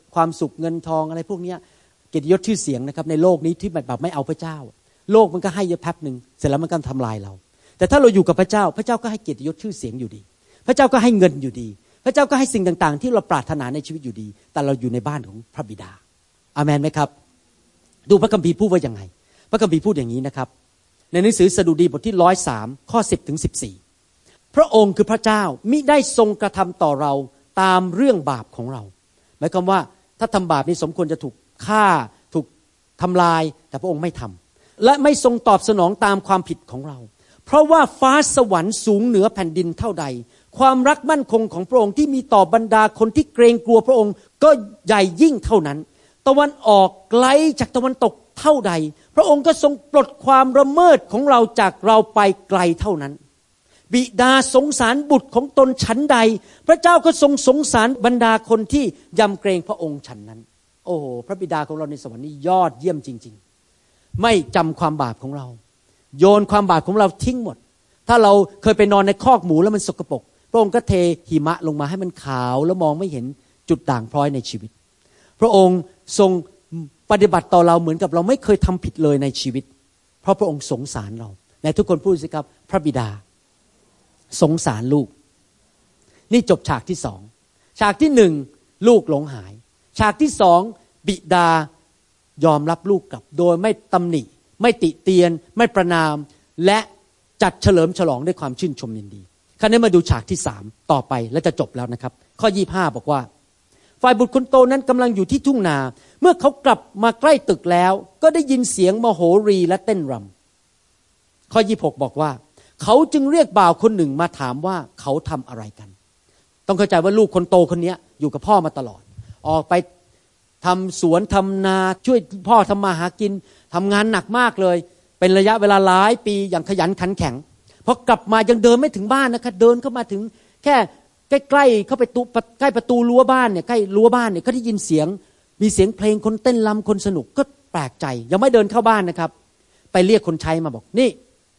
ความสุขเงินทองอะไรพวกนี้เกียรติยศชื่อเสียงนะครับในโลกนี้ที่แบบไม่เอาพระเจ้าโลกมันก็ให้เยอะแป๊บนึงเสร็จแล้วมันก็ทำลายเราแต่ถ้าเราอยู่กับพระเจ้าพระเจ้าก็ให้เกียรติยศชื่อเสียงอยู่ดีพระเจ้าก็ให้เงินอยู่ดีพระเจ้าก็ให้สิ่งต่างๆที่เราปรารถนาในชีวิตอยู่ดีแต่เราอยู่ในบ้านของพระบิดาอาเมนไหมครับดูพระคัมภีร์พูดว่ายังไงพระคัมภีร์พูดอย่างนี้นะครับในหนังสือสดุดีบทที่หนึ่งร้อยสามข้อสิบถึงสิบสี่พระองค์คือพระเจ้ามิได้ทรงกระทำต่อเราตามเรื่องบาปของเราหมายความว่าถ้าทำบาปนี้สมควรจะถูกฆ่าถูกทำลายแต่พระองค์ไม่ทำและไม่ทรงตอบสนองตามความผิดของเราเพราะว่าฟ้าสวรรค์สูงเหนือแผ่นดินเท่าใดความรักมั่นคงของพระองค์ที่มีต่อบรรดาคนที่เกรงกลัวพระองค์ก็ใหญ่ยิ่งเท่านั้นตะวันออกไกลจากตะวันตกเท่าใดพระองค์ก็ทรงปลดความละเมิดของเราจากเราไปไกลเท่านั้นบิดาสงสารบุตรของตนฉันใดพระเจ้าก็ทรงสงสารบรรดาคนที่ยำเกรงพระองค์ฉันนั้นโอ้โหพระบิดาของเราในสวรรค์นี่ยอดเยี่ยมจริงๆไม่จำความบาปของเราโยนความบาปของเราทิ้งหมดถ้าเราเคยไปนอนในคอกหมูแล้วมันสกปรกพระองค์ก็เทหิมะลงมาให้มันขาวแล้วมองไม่เห็นจุดด่างพร้อยในชีวิตพระองค์ทรงปฏิบัติต่อเราเหมือนกับเราไม่เคยทำผิดเลยในชีวิตเพราะพระองค์สงสารเราในทุกคนพูดสิครับพระบิดาสงสารลูกนี่จบฉากที่สองฉากที่หนึ่งลูกหลงหายฉากที่สองบิดายอมรับลูกกลับโดยไม่ตำหนิไม่ติเตียนไม่ประณามและจัดเฉลิมฉลองด้วยความชื่นชมยินดีคราวนี้มาดูฉากที่สามต่อไปและจะจบแล้วนะครับข้อยี่สิบห้าบอกว่าฝ่ายบุตรคนโตนั้นกำลังอยู่ที่ทุ่งนาเมื่อเขากลับมาใกล้ตึกแล้วก็ได้ยินเสียงมโหรีและเต้นรำข้อยี่สิบหกบอกว่าเขาจึงเรียกบ่าวคนหนึ่งมาถามว่าเขาทำอะไรกันต้องเข้าใจว่าลูกคนโตคนนี้อยู่กับพ่อมาตลอดออกไปทำสวนทำนาช่วยพ่อทำมาหากินทำงานหนักมากเลยเป็นระยะเวลาหลายปีอย่างขยันขันแข็งพอกลับมายังเดินไม่ถึงบ้านนะคะเดินเข้ามาถึงแค่ใกล้ๆเข้าไปตูใกล้ประตูรั้วบ้านเนี่ยใกล้รั้วบ้านเนี่ยเขาได้ยินเสียงมีเสียงเพลงคนเต้นรำคนสนุกก็แปลกใจยังไม่เดินเข้าบ้านนะครับไปเรียกคนใช้มาบอกนี่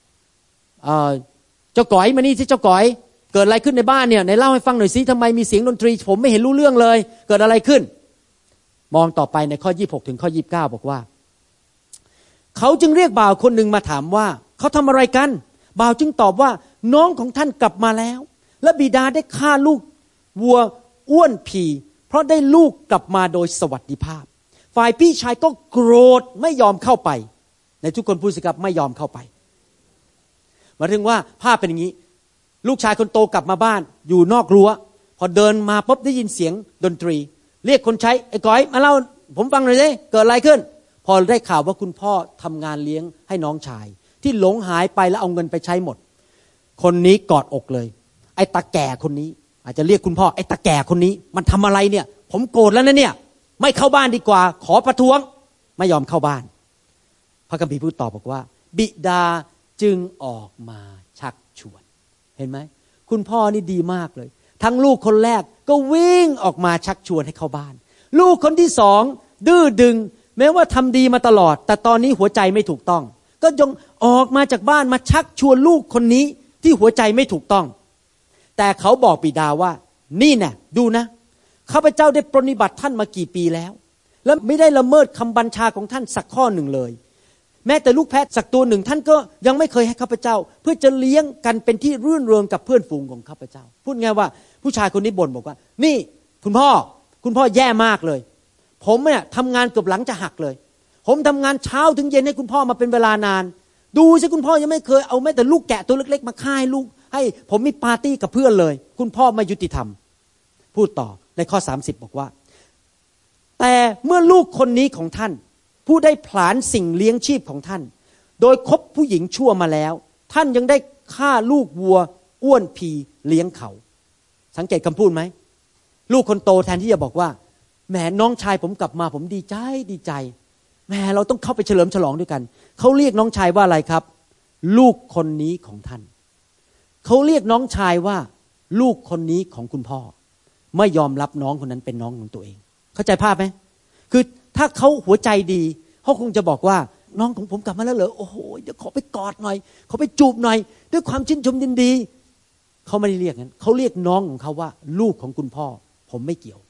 เจ้าก๋อยมานี่สิเจ้าก๋อยเกิดอะไรขึ้นในบ้านเนี่ยไหนเล่าให้ฟังหน่อยสิทำไมมีเสียงดนตรีผมไม่เห็นรู้เรื่องเลยเกิดอะไรขึ้นมองต่อไปในข้อยี่สิบหกถึงข้อยี่สิบเก้าบอกว่าเขาจึงเรียกบ่าวคนหนึ่งมาถามว่าเขาทำอะไรกันบ่าวจึงตอบว่าน้องของท่านกลับมาแล้วและบิดาได้ฆ่าลูกวัวอ้วนผีเพราะได้ลูกกลับมาโดยสวัสดิภาพฝ่ายพี่ชายก็โกรธไม่ยอมเข้าไปในทุกคนพูดสิครับไม่ยอมเข้าไปหมายถึงว่าภาพเป็นอย่างนี้ลูกชายคนโตกลับมาบ้านอยู่นอกรั้วพอเดินมาปุ๊บได้ยินเสียงดนตรีเรียกคนใช้ไอ้ก้อยมาเล่าผมฟังหน่อยสิเกิดอะไรขึ้นพอได้ข่าวว่าคุณพ่อทำงานเลี้ยงให้น้องชายที่หลงหายไปแล้วเอาเงินไปใช้หมดคนนี้กอดอกเลยไอ้ตาแก่คนนี้อาจจะเรียกคุณพ่อไอ้ตาแก่คนนี้มันทำอะไรเนี่ยผมโกรธแล้วนะเนี่ยไม่เข้าบ้านดีกว่าขอประท้วงไม่ยอมเข้าบ้านพระคัมภีร์พูดตอบบอกว่าบิดาจึงออกมาชักชวนเห็นไหมคุณพ่อนี่ดีมากเลยทั้งลูกคนแรกก็วิ่งออกมาชักชวนให้เข้าบ้านลูกคนที่สองดื้อดึงแม้ว่าทำดีมาตลอดแต่ตอนนี้หัวใจไม่ถูกต้องก็ยงออกมาจากบ้านมาชักชวนลูกคนนี้ที่หัวใจไม่ถูกต้องแต่เขาบอกบิดาว่านี่แน่ดูนะข้าพเจ้าได้ปรนนิบัติท่านมากี่ปีแล้วและไม่ได้ละเมิดคำบัญชาของท่านสักข้อหนึ่งเลยแม้แต่ลูกแพะสักตัวหนึ่งท่านก็ยังไม่เคยให้ข้าพเจ้าเพื่อจะเลี้ยงกันเป็นที่รื่นเริงกับเพื่อนฝูงของข้าพเจ้าพูดง่ายว่าผู้ชายคนนี้บ่นบอกว่านี่คุณพ่อคุณพ่อแย่มากเลยผมเนี่ยทำงานเกือบหลังจะหักเลยผมทำงานเช้าถึงเย็นให้คุณพ่อมาเป็นเวลานานดูสิคุณพ่อยังไม่เคยเอาแม้แต่ลูกแกะตัวเล็กๆมาฆ่าให้ลูกให้ผมมีปาร์ตี้กับเพื่อนเลยคุณพ่อไม่ยุติธรรมพูดต่อในข้อสามสิบบอกว่าแต่เมื่อลูกคนนี้ของท่านผู้ได้ผลาญสิ่งเลี้ยงชีพของท่านโดยคบผู้หญิงชั่วมาแล้วท่านยังได้ฆ่าลูกวัวอ้วนพีเลี้ยงเขาสังเกตคำพูดไหมลูกคนโตแทนที่จะบอกว่าแหมน้องชายผมกลับมาผมดีใจดีใจแหมเราต้องเข้าไปเฉลิมฉลองด้วยกันเขาเรียกน้องชายว่าอะไรครับลูกคนนี้ของท่านเขาเรียกน้องชายว่าลูกคนนี้ของคุณพ่อไม่ยอมรับน้องคนนั้นเป็นน้องของตัวเองเข้าใจภาพไหมคือถ้าเขาหัวใจดีเขาคงจะบอกว่าน้องของผมกลับมาแล้วเหรอโอ้โหเดี๋ยวขอไปกอดหน่อยขอไปจูบหน่อยด้วยความชื่นชมยินดีเขาไม่ได้เรียกงั้นเขาเรียกน้องของเขาว่าลูกของคุณพ่อผมไม่เกี่ยว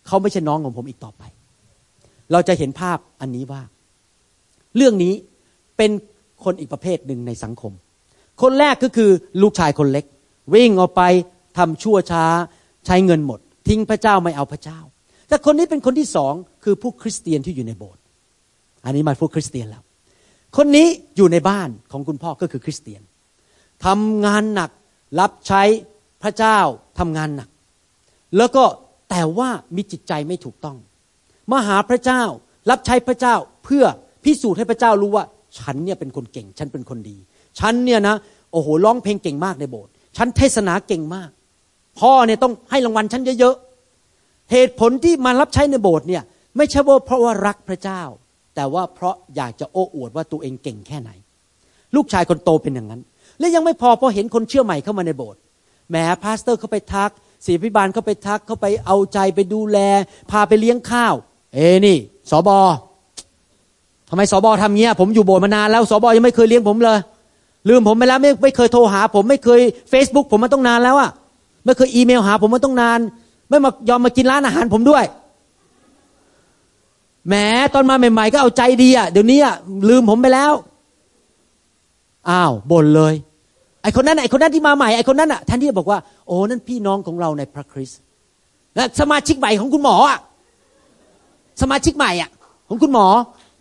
เขาไม่ใช่น้องของผมอีกต่อไปเราจะเห็นภาพอันนี้ว่าเรื่องนี้เป็นคนอีกประเภทหนึ่งในสังคมคนแรกก็คือลูกชายคนเล็กวิ่งออกไปทำชั่วช้าใช้เงินหมดทิ้งพระเจ้าไม่เอาพระเจ้าแต่คนนี้เป็นคนที่สองคือผู้คริสเตียนที่อยู่ในโบสถ์อันนี้มาพวกคริสเตียนแล้วคนนี้อยู่ในบ้านของคุณพ่อก็คือคริสเตียนทำงานหนักรับใช้พระเจ้าทำงานหนักแล้วก็แต่ว่ามีจิตใจไม่ถูกต้องมาหาพระเจ้ารับใช้พระเจ้าเพื่อพิสูจน์ให้พระเจ้ารู้ว่าฉันเนี่ยเป็นคนเก่งฉันเป็นคนดีฉันเนี่ยนะโอ้โหร้องเพลงเก่งมากในโบสถ์ฉันเทศนาเก่งมากพ่อเนี่ยต้องให้รางวัลฉันเยอะๆเหตุผลที่มารับใช้ในโบสถ์เนี่ยไม่ใช่ว่าเพราะว่ารักพระเจ้าแต่ว่าเพราะอยากจะโอ้อวดว่าตัวเองเก่งแค่ไหนลูกชายคนโตเป็นอย่างนั้นและยังไม่พอพอเห็นคนเชื่อใหม่เข้ามาในโบสถ์แหมพาสเตอร์เขาไปทักศิษยาภิบาลเขาไปทักเขาไปเอาใจไปดูแลพาไปเลี้ยงข้าวเอ้นี่สบทำไมสบทำเงี้ยผมอยู่โบสถ์มานานแล้วสบยังไม่เคยเลี้ยงผมเลยลืมผมไปแล้วไม่ไม่เคยโทรหาผมไม่เคย Facebook ผมมาต้องนานแล้วอะไม่เคยอีเมลหาผมมาต้องนานไม่มายอมมากินร้านอาหารผมด้วยแหมตอนมาใหม่ๆก็เอาใจดีอะเดี๋ยวนี้อะลืมผมไปแล้วอ้าวบ่นเลยไอคนนั้นไอคนนั้นที่มาใหม่ไอคนนั้นอะแทนที่จะบอกว่าโอ้นั่นพี่น้องของเราในพระคริสต์และสมาชิกใหม่ของคุณหมออะสมาชิกใหม่อะของคุณหมอ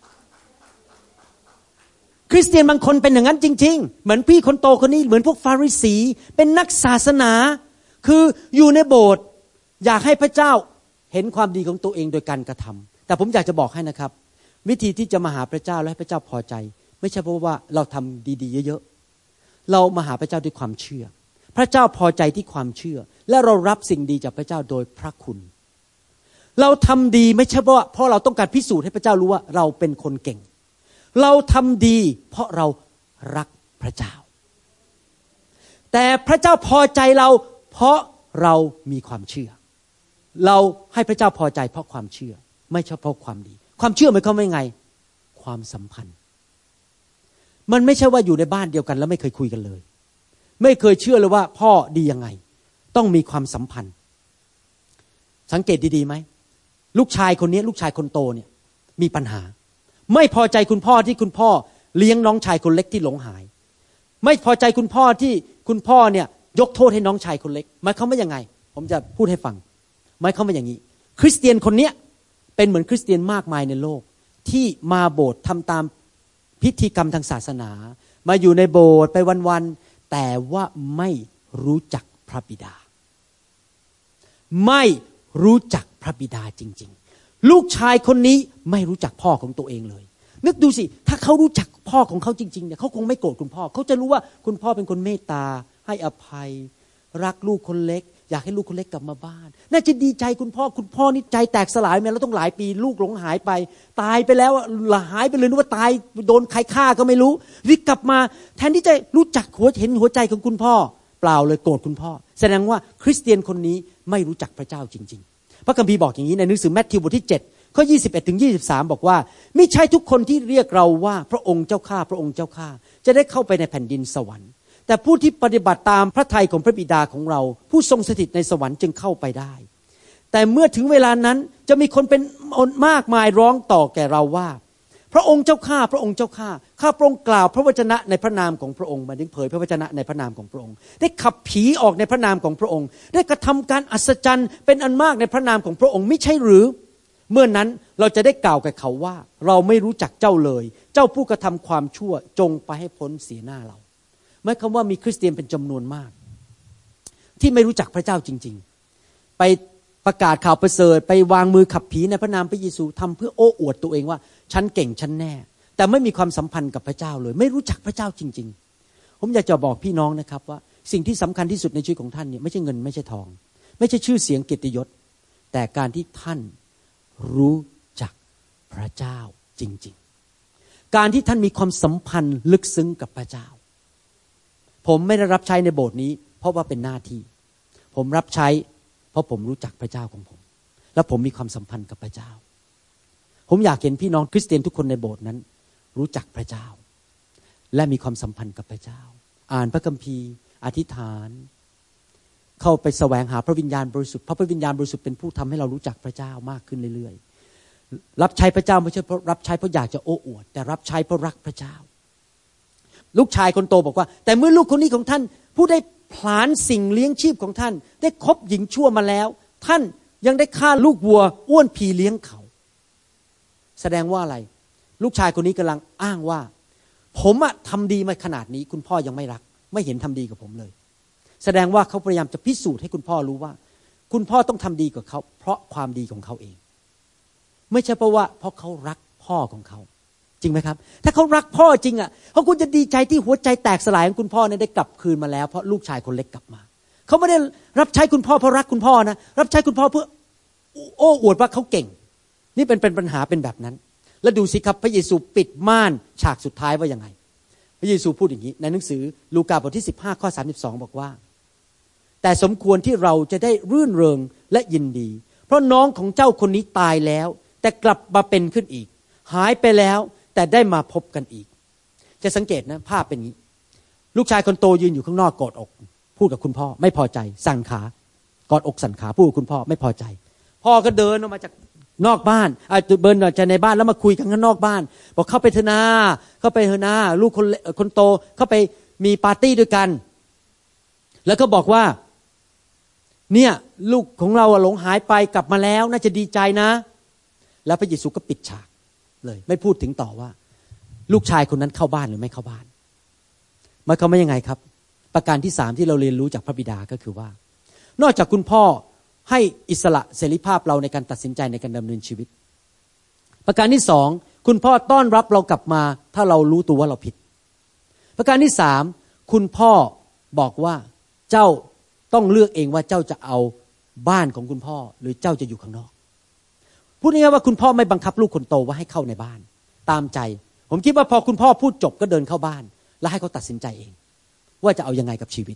คริสเตียนบางคนเป็นอย่างนั้นจริงๆเหมือนพี่คนโตคนนี้เหมือนพวกฟาริสีเป็นนักศาสนาคืออยู่ในโบสถ์อยากให้พระเจ้าเห็นความดีของตัวเองโดยการกระทำแต่ผมอยากจะบอกให้นะครับวิธีที่จะมาหาพระเจ้าและให้พระเจ้าพอใจไม่ใช่เพราะว่าเราทำดีๆเยอะๆเรามาหาพระเจ้าด้วยความเชื่อพระเจ้าพอใจที่ความเชื่อและเรารับสิ่งดีจากพระเจ้าโดยพระคุณเราทำดีไม่ใช่เพราะเพราะเราต้องการพิสูจน์ให้พระเจ้ารู้ว่าเราเป็นคนเก่งเราทำดีเพราะเรารักพระเจ้าแต่พระเจ้าพอใจเราเพราะเรามีความเชื่อเราให้พระเจ้าพอใจเพราะความเชื่อไม่ใช่เพราะความดีความเชื่อหมายความว่าไงความสัมพันธ์มันไม่ใช่ว่าอยู่ในบ้านเดียวกันแล้วไม่เคยคุยกันเลยไม่เคยเชื่อเลยว่าพ่อดียังไงต้องมีความสัมพันธ์สังเกตดีๆไหมลูกชายคนนี้ลูกชายคนโตเนี่ยมีปัญหาไม่พอใจคุณพ่อที่คุณพ่อเลี้ยงน้องชายคนเล็กที่หลงหายไม่พอใจคุณพ่อที่คุณพ่อเนี่ยยกโทษให้น้องชายคนเล็กหมายความว่ายังไงผมจะพูดให้ฟังหมายความว่าอย่างนี้คริสเตียนคนเนี้ยเป็นเหมือนคริสเตียนมากมายในโลกที่มาโบสถ์ทำตามพิธีกรรมทางศาสนามาอยู่ในโบสถ์ไปวันๆแต่ว่าไม่รู้จักพระบิดาไม่รู้จักพระบิดาจริงๆลูกชายคนนี้ไม่รู้จักพ่อของตัวเองเลยนึกดูสิถ้าเขารู้จักพ่อของเขาจริงๆเนี่ยเขาคงไม่โกรธคุณพ่อเขาจะรู้ว่าคุณพ่อเป็นคนเมตตาให้อภัยรักลูกคนเล็กอยากให้ลูกคนเล็กกลับมาบ้านน่าจะดีใจคุณพ่อคุณพ่อนี่ใจแตกสลายมาแล้วต้องหลายปีลูกหลงหายไปตายไปแล้วหายไปเลยนึกว่าตายโดนใครฆ่าก็ไม่รู้รีบกลับมาแทนที่จะรู้จักหัวเห็นหัวใจของคุณพ่อเปล่าเลยโกรธคุณพ่อแสดงว่าคริสเตียนคนนี้ไม่รู้จักพระเจ้าจริงๆพระคัมภีร์บอกอย่างนี้ในหนังสือแมทธิวบทที่เจ็ดข้อยี่สิบเอ็ดถึงยี่สิบสามบอกว่าไม่ใช่ทุกคนที่เรียกเราว่าพระองค์เจ้าข้าพระองค์เจ้าข้าจะได้เข้าไปในแผ่นดินสวรรค์แต่ผู้ที่ปฏิบัติตามพระทัยของพระบิดาของเราผู้ทรงสถิตในสวรรค์จึงเข้าไปได้แต่เมื่อถึงเวลานั้นจะมีคนเป็นมากมายร้องต่อแก่เราว่าพระองค์เจ้าข้าพระองค์เจ้าข้าข้าพระองค์กล่าวพระวจนะในพระนามของพระองค์มาถึงเผยพระวจนะในพระนามของพระองค์ได้ขับผีออกในพระนามของพระองค์ได้กระทำการอัศจรรย์เป็นอันมากในพระนามของพระองค์ไม่ใช่หรือเมื่อนั้นเราจะได้กล่าวกับเขาว่าเราไม่รู้จักเจ้าเลยเจ้าผู้กระทำความชั่วจงไปให้พ้นเสียหน้าเราหมายความว่ามีคริสเตียนเป็นจำนวนมากที่ไม่รู้จักพระเจ้าจริงๆไปประกาศข่าวประเสริฐไปวางมือขับผีในพระนามพระเยซูทำเพื่อโอ้อวดตัวเองว่าฉันเก่งฉันแน่แต่ไม่มีความสัมพันธ์กับพระเจ้าเลยไม่รู้จักพระเจ้าจริงๆผมอยากจะบอกพี่น้องนะครับว่าสิ่งที่สำคัญที่สุดในชีวิตของท่านเนี่ยไม่ใช่เงินไม่ใช่ทองไม่ใช่ชื่อเสียงเกียรติยศแต่การที่ท่านรู้จักพระเจ้าจริงๆการที่ท่านมีความสัมพันธ์ลึกซึ้งกับพระเจ้าผมไม่ได้รับใช้ในโบสถ์นี้เพราะว่าเป็นหน้าที่ผมรับใช้เพราะผมรู้จักพระเจ้าของผมและผมมีความสัมพันธ์กับพระเจ้าผมอยากเห็นพี่น้องคริสเตียนทุกคนในโบสถ์นั้นรู้จักพระเจ้าและมีความสัมพันธ์กับพระเจ้าอ่านพระคัมภีร์อธิษฐานเข้าไปแสวงหาพระวิญญาณบริสุทธิ์เพราะพระวิญญาณบริสุทธิ์เป็นผู้ทำให้เรารู้จักพระเจ้ามากขึ้นเรื่อยๆรับใช้พระเจ้าไม่ใช่เพราะรับใช้เพราะอยากจะโอ้อวดแต่รับใช้เพราะรักพระเจ้าลูกชายคนโตบอกว่าแต่เมื่อลูกคนนี้ของท่านผู้ได้ผลาญสิ่งเลี้ยงชีพของท่านได้คบหญิงชั่วมาแล้วท่านยังได้ฆ่าลูกวัวอ้วนพีเลี้ยงเขาแสดงว่าอะไรลูกชายคนนี้กำลังอ้างว่าผมอะทำดีมาขนาดนี้คุณพ่อยังไม่รักไม่เห็นทำดีกับผมเลยแสดงว่าเขาพยายามจะพิสูจน์ให้คุณพ่อรู้ว่าคุณพ่อต้องทำดีกับเขาเพราะความดีของเขาเองไม่ใช่เพราะว่าเพราะเขารักพ่อของเขาจริงไหมครับถ้าเขารักพ่อจริงอ่ะเขาควรจะดีใจที่หัวใจแตกสลายของคุณพ่อเนี่ยได้กลับคืนมาแล้วเพราะลูกชายคนเล็กกลับมาเขาไม่ได้รับใช้คุณพ่อเพราะรักคุณพ่อนะรับใช้คุณพ่อเพื่อโอ้อวดว่าเขาเก่งนี่เป็นเป็นปัญหาเป็นแบบนั้นแล้วดูสิครับพระเยซูปิดม่านฉากสุดท้ายว่ายังไงพระเยซูพูดอย่างนี้ในหนังสือลูกาบทที่สิบห้าข้อสามสิบสองบอกว่าแต่สมควรที่เราจะได้รื่นเริงและยินดีเพราะน้องของเจ้าคนนี้ตายแล้วแต่กลับมาเป็นขึ้นอีกหายไปแล้วแต่ได้มาพบกันอีกจะสังเกตนะภาพเป็นงี้ลูกชายคนโตยืนอยู่ข้างนอกกอดอกพูดกับคุณพ่อไม่พอใจสั่นขากอดอกสั่นขาพูดกับคุณพ่อไม่พอใจพ่อก็เดินออกมาจากนอกบ้านอาจจะเดินออกจากในบ้านแล้วมาคุยกันข้างนอกบ้านบอกเข้าไปเถอะนาเข้าไปเถอะนาลูกคนคนโตเข้าไปมีปาร์ตี้ด้วยกันแล้วก็บอกว่าเนี่ยลูกของเราหลงหายไปกลับมาแล้วน่าจะดีใจนะแล้วพระเยซูก็ปิดฉากเลยไม่พูดถึงต่อว่าลูกชายคนนั้นเข้าบ้านหรือไม่เข้าบ้านหมายความว่ายังไงครับประการที่สามที่เราเรียนรู้จากพระบิดาก็คือว่านอกจากคุณพ่อให้อิสระเสรีภาพเราในการตัดสินใจในการดำเนินชีวิตประการที่สองคุณพ่อต้อนรับเรากลับมาถ้าเรารู้ตัวว่าเราผิดประการที่สามคุณพ่อบอกว่าเจ้าต้องเลือกเองว่าเจ้าจะเอาบ้านของคุณพ่อหรือเจ้าจะอยู่ข้างนอกพูดง่ายๆว่าคุณพ่อไม่บังคับลูกคนโตว่าให้เข้าในบ้านตามใจผมคิดว่าพอคุณพ่อพูดจบก็เดินเข้าบ้านแล้วให้เขาตัดสินใจเองว่าจะเอายังไงกับชีวิต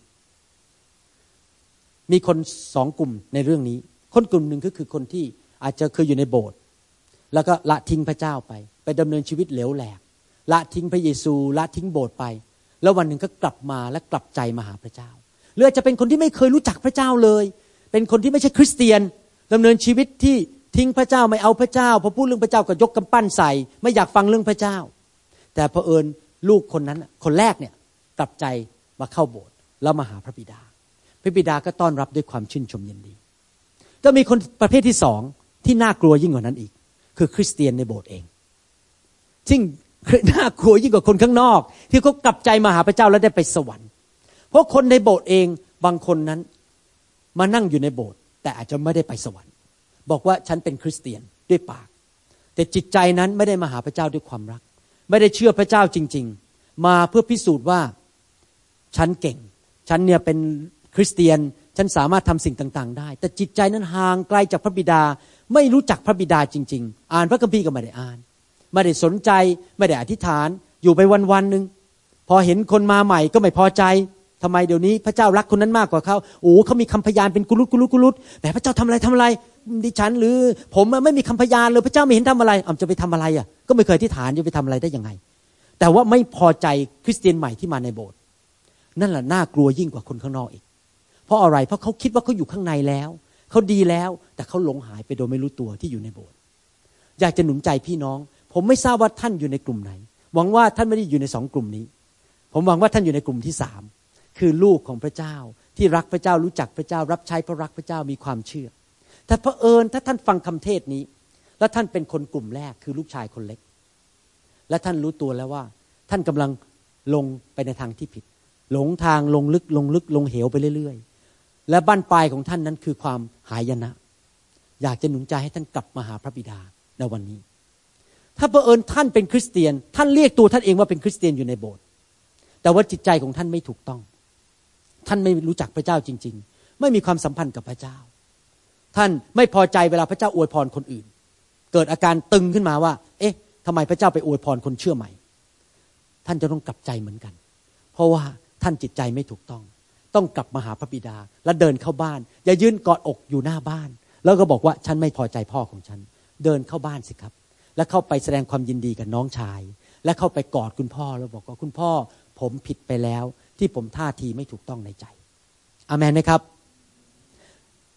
มีคนสองกลุ่มในเรื่องนี้คนกลุ่มหนึ่งก็คือคนที่อาจจะเคยอยู่ในโบสถ์แล้วก็ละทิ้งพระเจ้าไปไปดำเนินชีวิตเหลวแหลกละทิ้งพระเยซูละทิ้งโบสถ์ไปแล้ววันหนึ่งก็กลับมาและกลับใจมาหาพระเจ้าหรืออาจจะเป็นคนที่ไม่เคยรู้จักพระเจ้าเลยเป็นคนที่ไม่ใช่คริสเตียนดำเนินชีวิตที่ทิ้งพระเจ้าไม่เอาพระเจ้าพอพูดเรื่องพระเจ้าก็ยกกำปั้นใส่ไม่อยากฟังเรื่องพระเจ้าแต่เผอิญลูกคนนั้นคนแรกเนี่ยกลับใจมาเข้าโบสถ์แล้วมาหาพระบิดาพระบิดาก็ต้อนรับด้วยความชื่นชมยินดีก็มีคนประเภทที่สองที่น่ากลัวยิ่งกว่านั้นอีกคือคริสเตียนในโบสถ์เองซึ่งน่ากลัวยิ่งกว่าคนข้างนอกที่เขากลับใจมาหาพระเจ้าแล้วได้ไปสวรรค์เพราะคนในโบสถ์เองบางคนนั้นมานั่งอยู่ในโบสถ์แต่อาจจะไม่ได้ไปสวรรค์บอกว่าฉันเป็นคริสเตียนด้วยปากแต่จิตใจนั้นไม่ได้มาหาพระเจ้าด้วยความรักไม่ได้เชื่อพระเจ้าจริงๆมาเพื่อพิสูจน์ว่าฉันเก่งฉันเนี่ยเป็นคริสเตียนฉันสามารถทำสิ่งต่างๆได้แต่จิตใจนั้นห่างไกลจากพระบิดาไม่รู้จักพระบิดาจริงๆอ่านพระคัมภีร์ก็ไม่ได้อ่านไม่ได้สนใจไม่ได้อธิษฐานอยู่ไปวันๆนึงพอเห็นคนมาใหม่ก็ไม่พอใจทำไมเดี๋ยวนี้พระเจ้ารักคนนั้นมากกว่าเขาโอ้เขามีคำพยานเป็นกุลุตกุลุตกุลุตแต่พระเจ้าทำอะไรทำอะไรดิฉันหรือผมไม่มีคำพยานเลยพระเจ้าไม่เห็นทำอะไรอ่ะจะไปทำอะไรอ่ะก็ไม่เคยอธิษฐานจะไปทำอะไรได้ยังไงแต่ว่าไม่พอใจคริสเตียนใหม่ที่มาในโบสถ์นั่นแหละน่ากลัวยิ่งกว่าคนข้างนอกอีกเพราะอะไรเพราะเขาคิดว่าเขาอยู่ข้างในแล้วเขาดีแล้วแต่เขาหลงหายไปโดยไม่รู้ตัวที่อยู่ในโบสถ์อยากจะหนุนใจพี่น้องผมไม่ทราบว่าท่านอยู่ในกลุ่มไหนหวังว่าท่านไม่ได้อยู่ในสองกลุ่มนี้ผมหวังว่าท่านอยู่ในกลุ่มที่สามคือลูกของพระเจ้าที่รักพระเจ้ารู้จักพระเจ้ารับใช้เพราะรักพระเจ้ามีความเชื่อแต่เผอิญถ้าท่านฟังคำเทศนี้แล้วท่านเป็นคนกลุ่มแรกคือลูกชายคนเล็กและท่านรู้ตัวแล้วว่าท่านกำลังลงไปในทางที่ผิดหลงทางลงลึกลงลึกลงเหวไปเรื่อยๆและบั้นปลายของท่านนั้นคือความหายนะอยากจะหนุนใจให้ท่านกลับมาหาพระบิดาในวันนี้ถ้าเผอิญท่านเป็นคริสเตียนท่านเรียกตัวท่านเองว่าเป็นคริสเตียนอยู่ในโบสถ์แต่ว่าจิตใจของท่านไม่ถูกต้องท่านไม่รู้จักพระเจ้าจริงๆไม่มีความสัมพันธ์กับพระเจ้าท่านไม่พอใจเวลาพระเจ้าอวยพรคนอื่นเกิดอาการตึงขึ้นมาว่าเอ๊ะทำไมพระเจ้าไปอวยพรคนเชื่อใหม่ท่านจะต้องกลับใจเหมือนกันเพราะว่าท่านจิตใจไม่ถูกต้องต้องกลับมาหาพระบิดาและเดินเข้าบ้านอย่ายืนกอดอกอยู่หน้าบ้านแล้วก็บอกว่าฉันไม่พอใจพ่อของฉันเดินเข้าบ้านสิครับแล้วเข้าไปแสดงความยินดีกับน้องชายและเข้าไปกอดคุณพ่อแล้วบอกว่าคุณพ่อผมผิดไปแล้วที่ผมท่าทีไม่ถูกต้องในใจอาเมนไหมครับ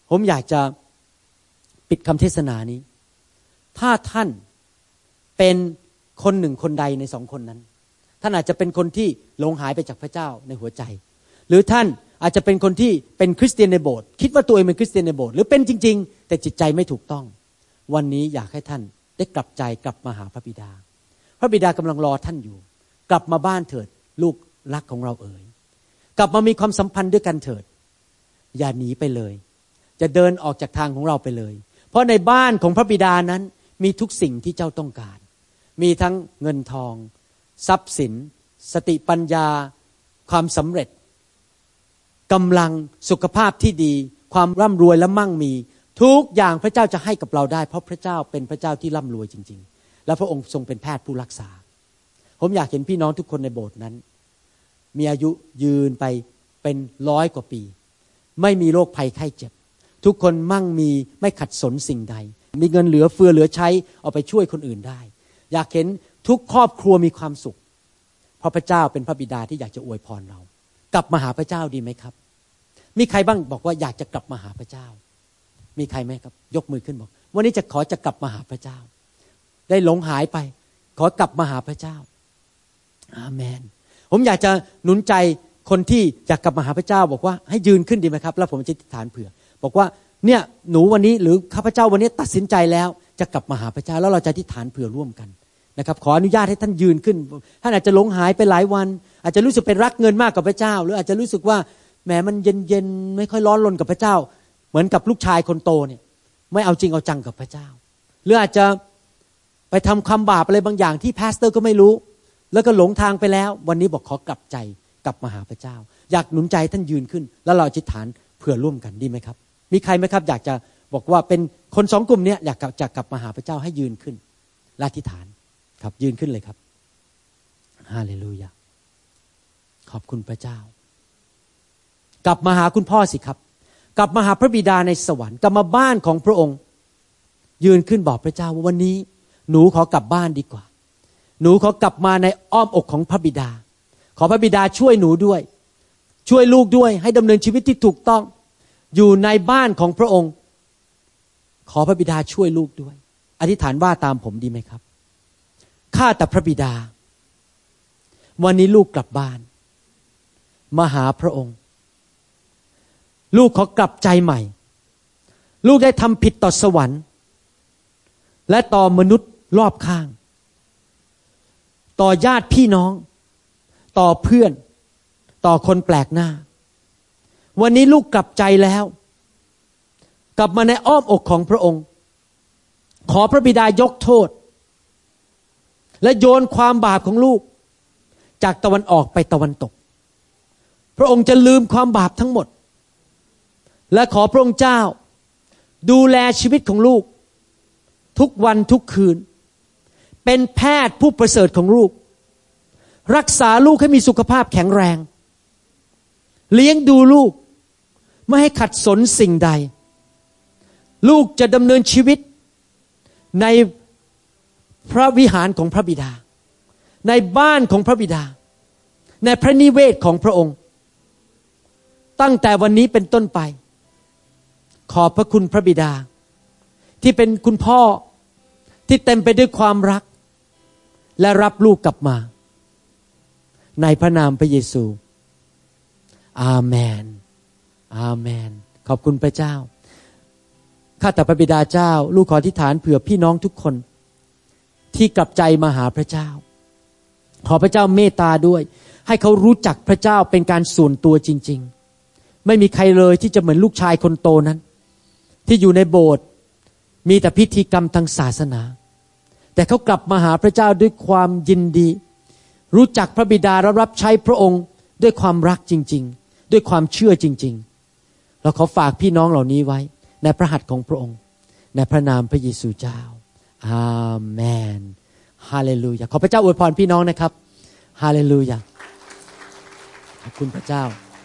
ผมอยากจะปิดคำเทศนานี้ถ้าท่านเป็นคนหนึ่งคนใดในสองคนนั้นท่านอาจจะเป็นคนที่หลงหายไปจากพระเจ้าในหัวใจหรือท่านอาจจะเป็นคนที่เป็นคริสเตียนในโบสถ์คิดว่าตัวเองเป็นคริสเตียนในโบสถ์หรือเป็นจริงๆแต่จิตใจไม่ถูกต้องวันนี้อยากให้ท่านได้กลับใจกลับมาหาพระบิดาพระบิดากำลังรอท่านอยู่กลับมาบ้านเถิดลูกรักของเราเอ๋ยกลับมามีความสัมพันธ์ด้วยกันเถิดอย่าหนีไปเลยจะเดินออกจากทางของเราไปเลยเพราะในบ้านของพระบิดานั้นมีทุกสิ่งที่เจ้าต้องการมีทั้งเงินทองทรัพย์สินสติปัญญาความสำเร็จกำลังสุขภาพที่ดีความร่ำรวยและมั่งมีทุกอย่างพระเจ้าจะให้กับเราได้เพราะพระเจ้าเป็นพระเจ้าที่ร่ำรวยจริงๆและพระองค์ทรงเป็นแพทย์ผู้รักษาผมอยากเห็นพี่น้องทุกคนในโบสถ์นั้นมีอายุยืนไปเป็นร้อยกว่าปีไม่มีโรคภัยไข้เจ็บทุกคนมั่งมีไม่ขัดสนสิ่งใดมีเงินเหลือเฟือเหลือใช้เอาไปช่วยคนอื่นได้อยากเห็นทุกครอบครัวมีความสุขเพราะพระเจ้าเป็นพระบิดาที่อยากจะอวยพรเรากลับมาหาพระเจ้าดีไหมครับมีใครบ้างบอกว่าอยากจะกลับมาหาพระเจ้ามีใครไหมครับยกมือขึ้นบอกวันนี้จะขอจะกลับมาหาพระเจ้าได้หลงหายไปขอกลับมาหาพระเจ้าอาเมนผมอยากจะหนุนใจคนที่อยากกลับมาหาพระเจ้าบอกว่าให้ยืนขึ้นดีไหมครับแล้วผมจะอธิษฐานเผื่อบอกว่าเนี่ยหนูวันนี้หรือข้าพเจ้าวันนี้ตัดสินใจแล้วจะกลับมาหาพระเจ้าแล้วเราจะอธิษฐานเผื่อร่วมกันนะครับขออนุญาตให้ท่านยืนขึ้นท่านอาจจะหลงหายไปหลายวันอาจจะรู้สึกเป็นรักเงินมากกว่าพระเจ้าหรืออาจจะรู้สึกว่าแหมมันเย็นๆไม่ค่อยร้อนรนกับพระเจ้าเหมือนกับลูกชายคนโตเนี่ยไม่เอาจริงเอาจังกับพระเจ้าหรืออาจจะไปทำความบาปอะไรบางอย่างที่พาสเตอร์ก็ไม่รู้แล้วก็หลงทางไปแล้ววันนี้บอกขอกลับใจกลับมาหาพระเจ้าอยากหนุนใจท่านยืนขึ้นแล้วเราอธิษฐานเผื่อร่วมกันดีไหมครับมีใครไหมครับอยากจะบอกว่าเป็นคนสองกลุ่มนี้อยากจะกลับมาหาพระเจ้าให้ยืนขึ้นและอธิษฐานครับยืนขึ้นเลยครับฮาเลลูยาขอบคุณพระเจ้ากลับมาหาคุณพ่อสิครับกลับมาหาพระบิดาในสวรรค์กลับมาบ้านของพระองค์ยืนขึ้นบอกพระเจ้าว่าวันนี้หนูขอกลับบ้านดีกว่าหนูขอกลับมาในอ้อมอกของพระบิดาขอพระบิดาช่วยหนูด้วยช่วยลูกด้วยให้ดำเนินชีวิตที่ถูกต้องอยู่ในบ้านของพระองค์ขอพระบิดาช่วยลูกด้วยอธิษฐานว่าตามผมดีไหมครับข้าแต่พระบิดาวันนี้ลูกกลับบ้านมาหาพระองค์ลูกขอกลับใจใหม่ลูกได้ทำผิดต่อสวรรค์และต่อมนุษย์รอบข้างต่อญาติพี่น้องต่อเพื่อนต่อคนแปลกหน้าวันนี้ลูกกลับใจแล้วกลับมาในอ้อมอกของพระองค์ขอพระบิดายกโทษและโยนความบาปของลูกจากตะวันออกไปตะวันตกพระองค์จะลืมความบาปทั้งหมดและขอพระองค์เจ้าดูแลชีวิตของลูกทุกวันทุกคืนเป็นแพทย์ผู้ประเสริฐของลูกรักษาลูกให้มีสุขภาพแข็งแรงเลี้ยงดูลูกไม่ให้ขัดสนสิ่งใดลูกจะดำเนินชีวิตในพระวิหารของพระบิดาในบ้านของพระบิดาในพระนิเวศของพระองค์ตั้งแต่วันนี้เป็นต้นไปขอบพระคุณพระบิดาที่เป็นคุณพ่อที่เต็มไปด้วยความรักและรับลูกกลับมาในพระนามพระเยซูอาเมนอาเมนขอบคุณพระเจ้าข้าแต่พระบิดาเจ้าลูกขออธิษฐานเผื่อพี่น้องทุกคนที่กลับใจมาหาพระเจ้าขอพระเจ้าเมตตาด้วยให้เขารู้จักพระเจ้าเป็นการส่วนตัวจริงๆไม่มีใครเลยที่จะเหมือนลูกชายคนโตนั้นที่อยู่ในโบสถ์มีแต่พิธีกรรมทางศาสนาแต่เขากลับมาหาพระเจ้าด้วยความยินดีรู้จักพระบิดาและรับใช้พระองค์ด้วยความรักจริงๆด้วยความเชื่อจริงๆเราขอฝากพี่น้องเหล่านี้ไว้ในพระหัตถ์ของพระองค์ในพระนามพระเยซูเจ้าอาเมนฮาเลลูยาขอพระเจ้าอวยพรพี่น้องนะครับฮาเลลูยาขอบคุณพระเจ้า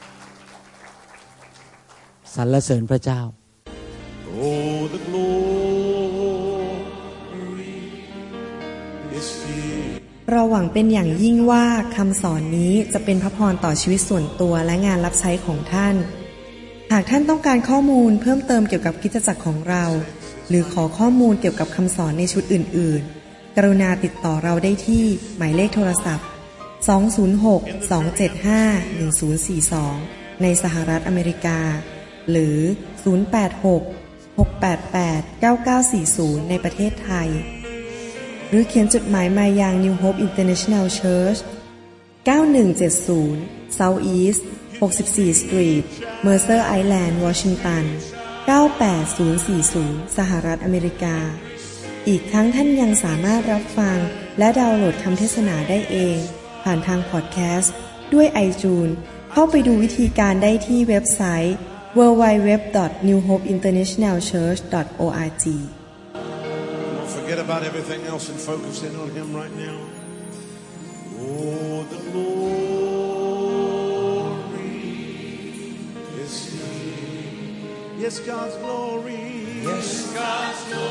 สรรเสริญพระเจ้า Oh, the glory is here. เราหวังเป็นอย่างยิ่งว่าคำสอนนี้จะเป็นพระพรต่อชีวิตส่วนตัวและงานรับใช้ของท่านหหากท่านต้องการข้อมูลเพิ่มเติมเกี่ยวกับคริสตจักรของเราหรือขอข้อมูลเกี่ยวกับคำสอนในชุดอื่นๆกรุณาติดต่อเราได้ที่หมายเลขโทรศัพท์สอง ศูนย์ หก สอง เจ็ด ห้า หนึ่ง ศูนย์ สี่ สองในสหรัฐอเมริกาหรือศูนย์ แปด หก หก แปด แปด เก้า เก้า สี่ ศูนย์ในประเทศไทยหรือเขียนจดหมายมายัง New Hope International Church เก้าหนึ่งเจ็ดศูนย์ South East หกสิบสี่ Street Mercer Island Washington เก้าแปดศูนย์สี่ศูนย์สหรัฐอเมริกาอีกทั้งท่านยังสามารถรับฟังและดาวน์โหลดคำเทศนาได้เองผ่านทางพอดแคสต์ด้วย iTunes เข้าไปดูวิธีการได้ที่เว็บไซต์ ดับเบิลยู ดับเบิลยู ดับเบิลยู ดอท นิว โฮป อินเตอร์เนชั่นแนล เชิร์ช ดอท โอ อาร์ จี Don't forget about everything else and focus in on Him right now. Oh, the glory is here. Yes, God's glory. Yes, God's glory.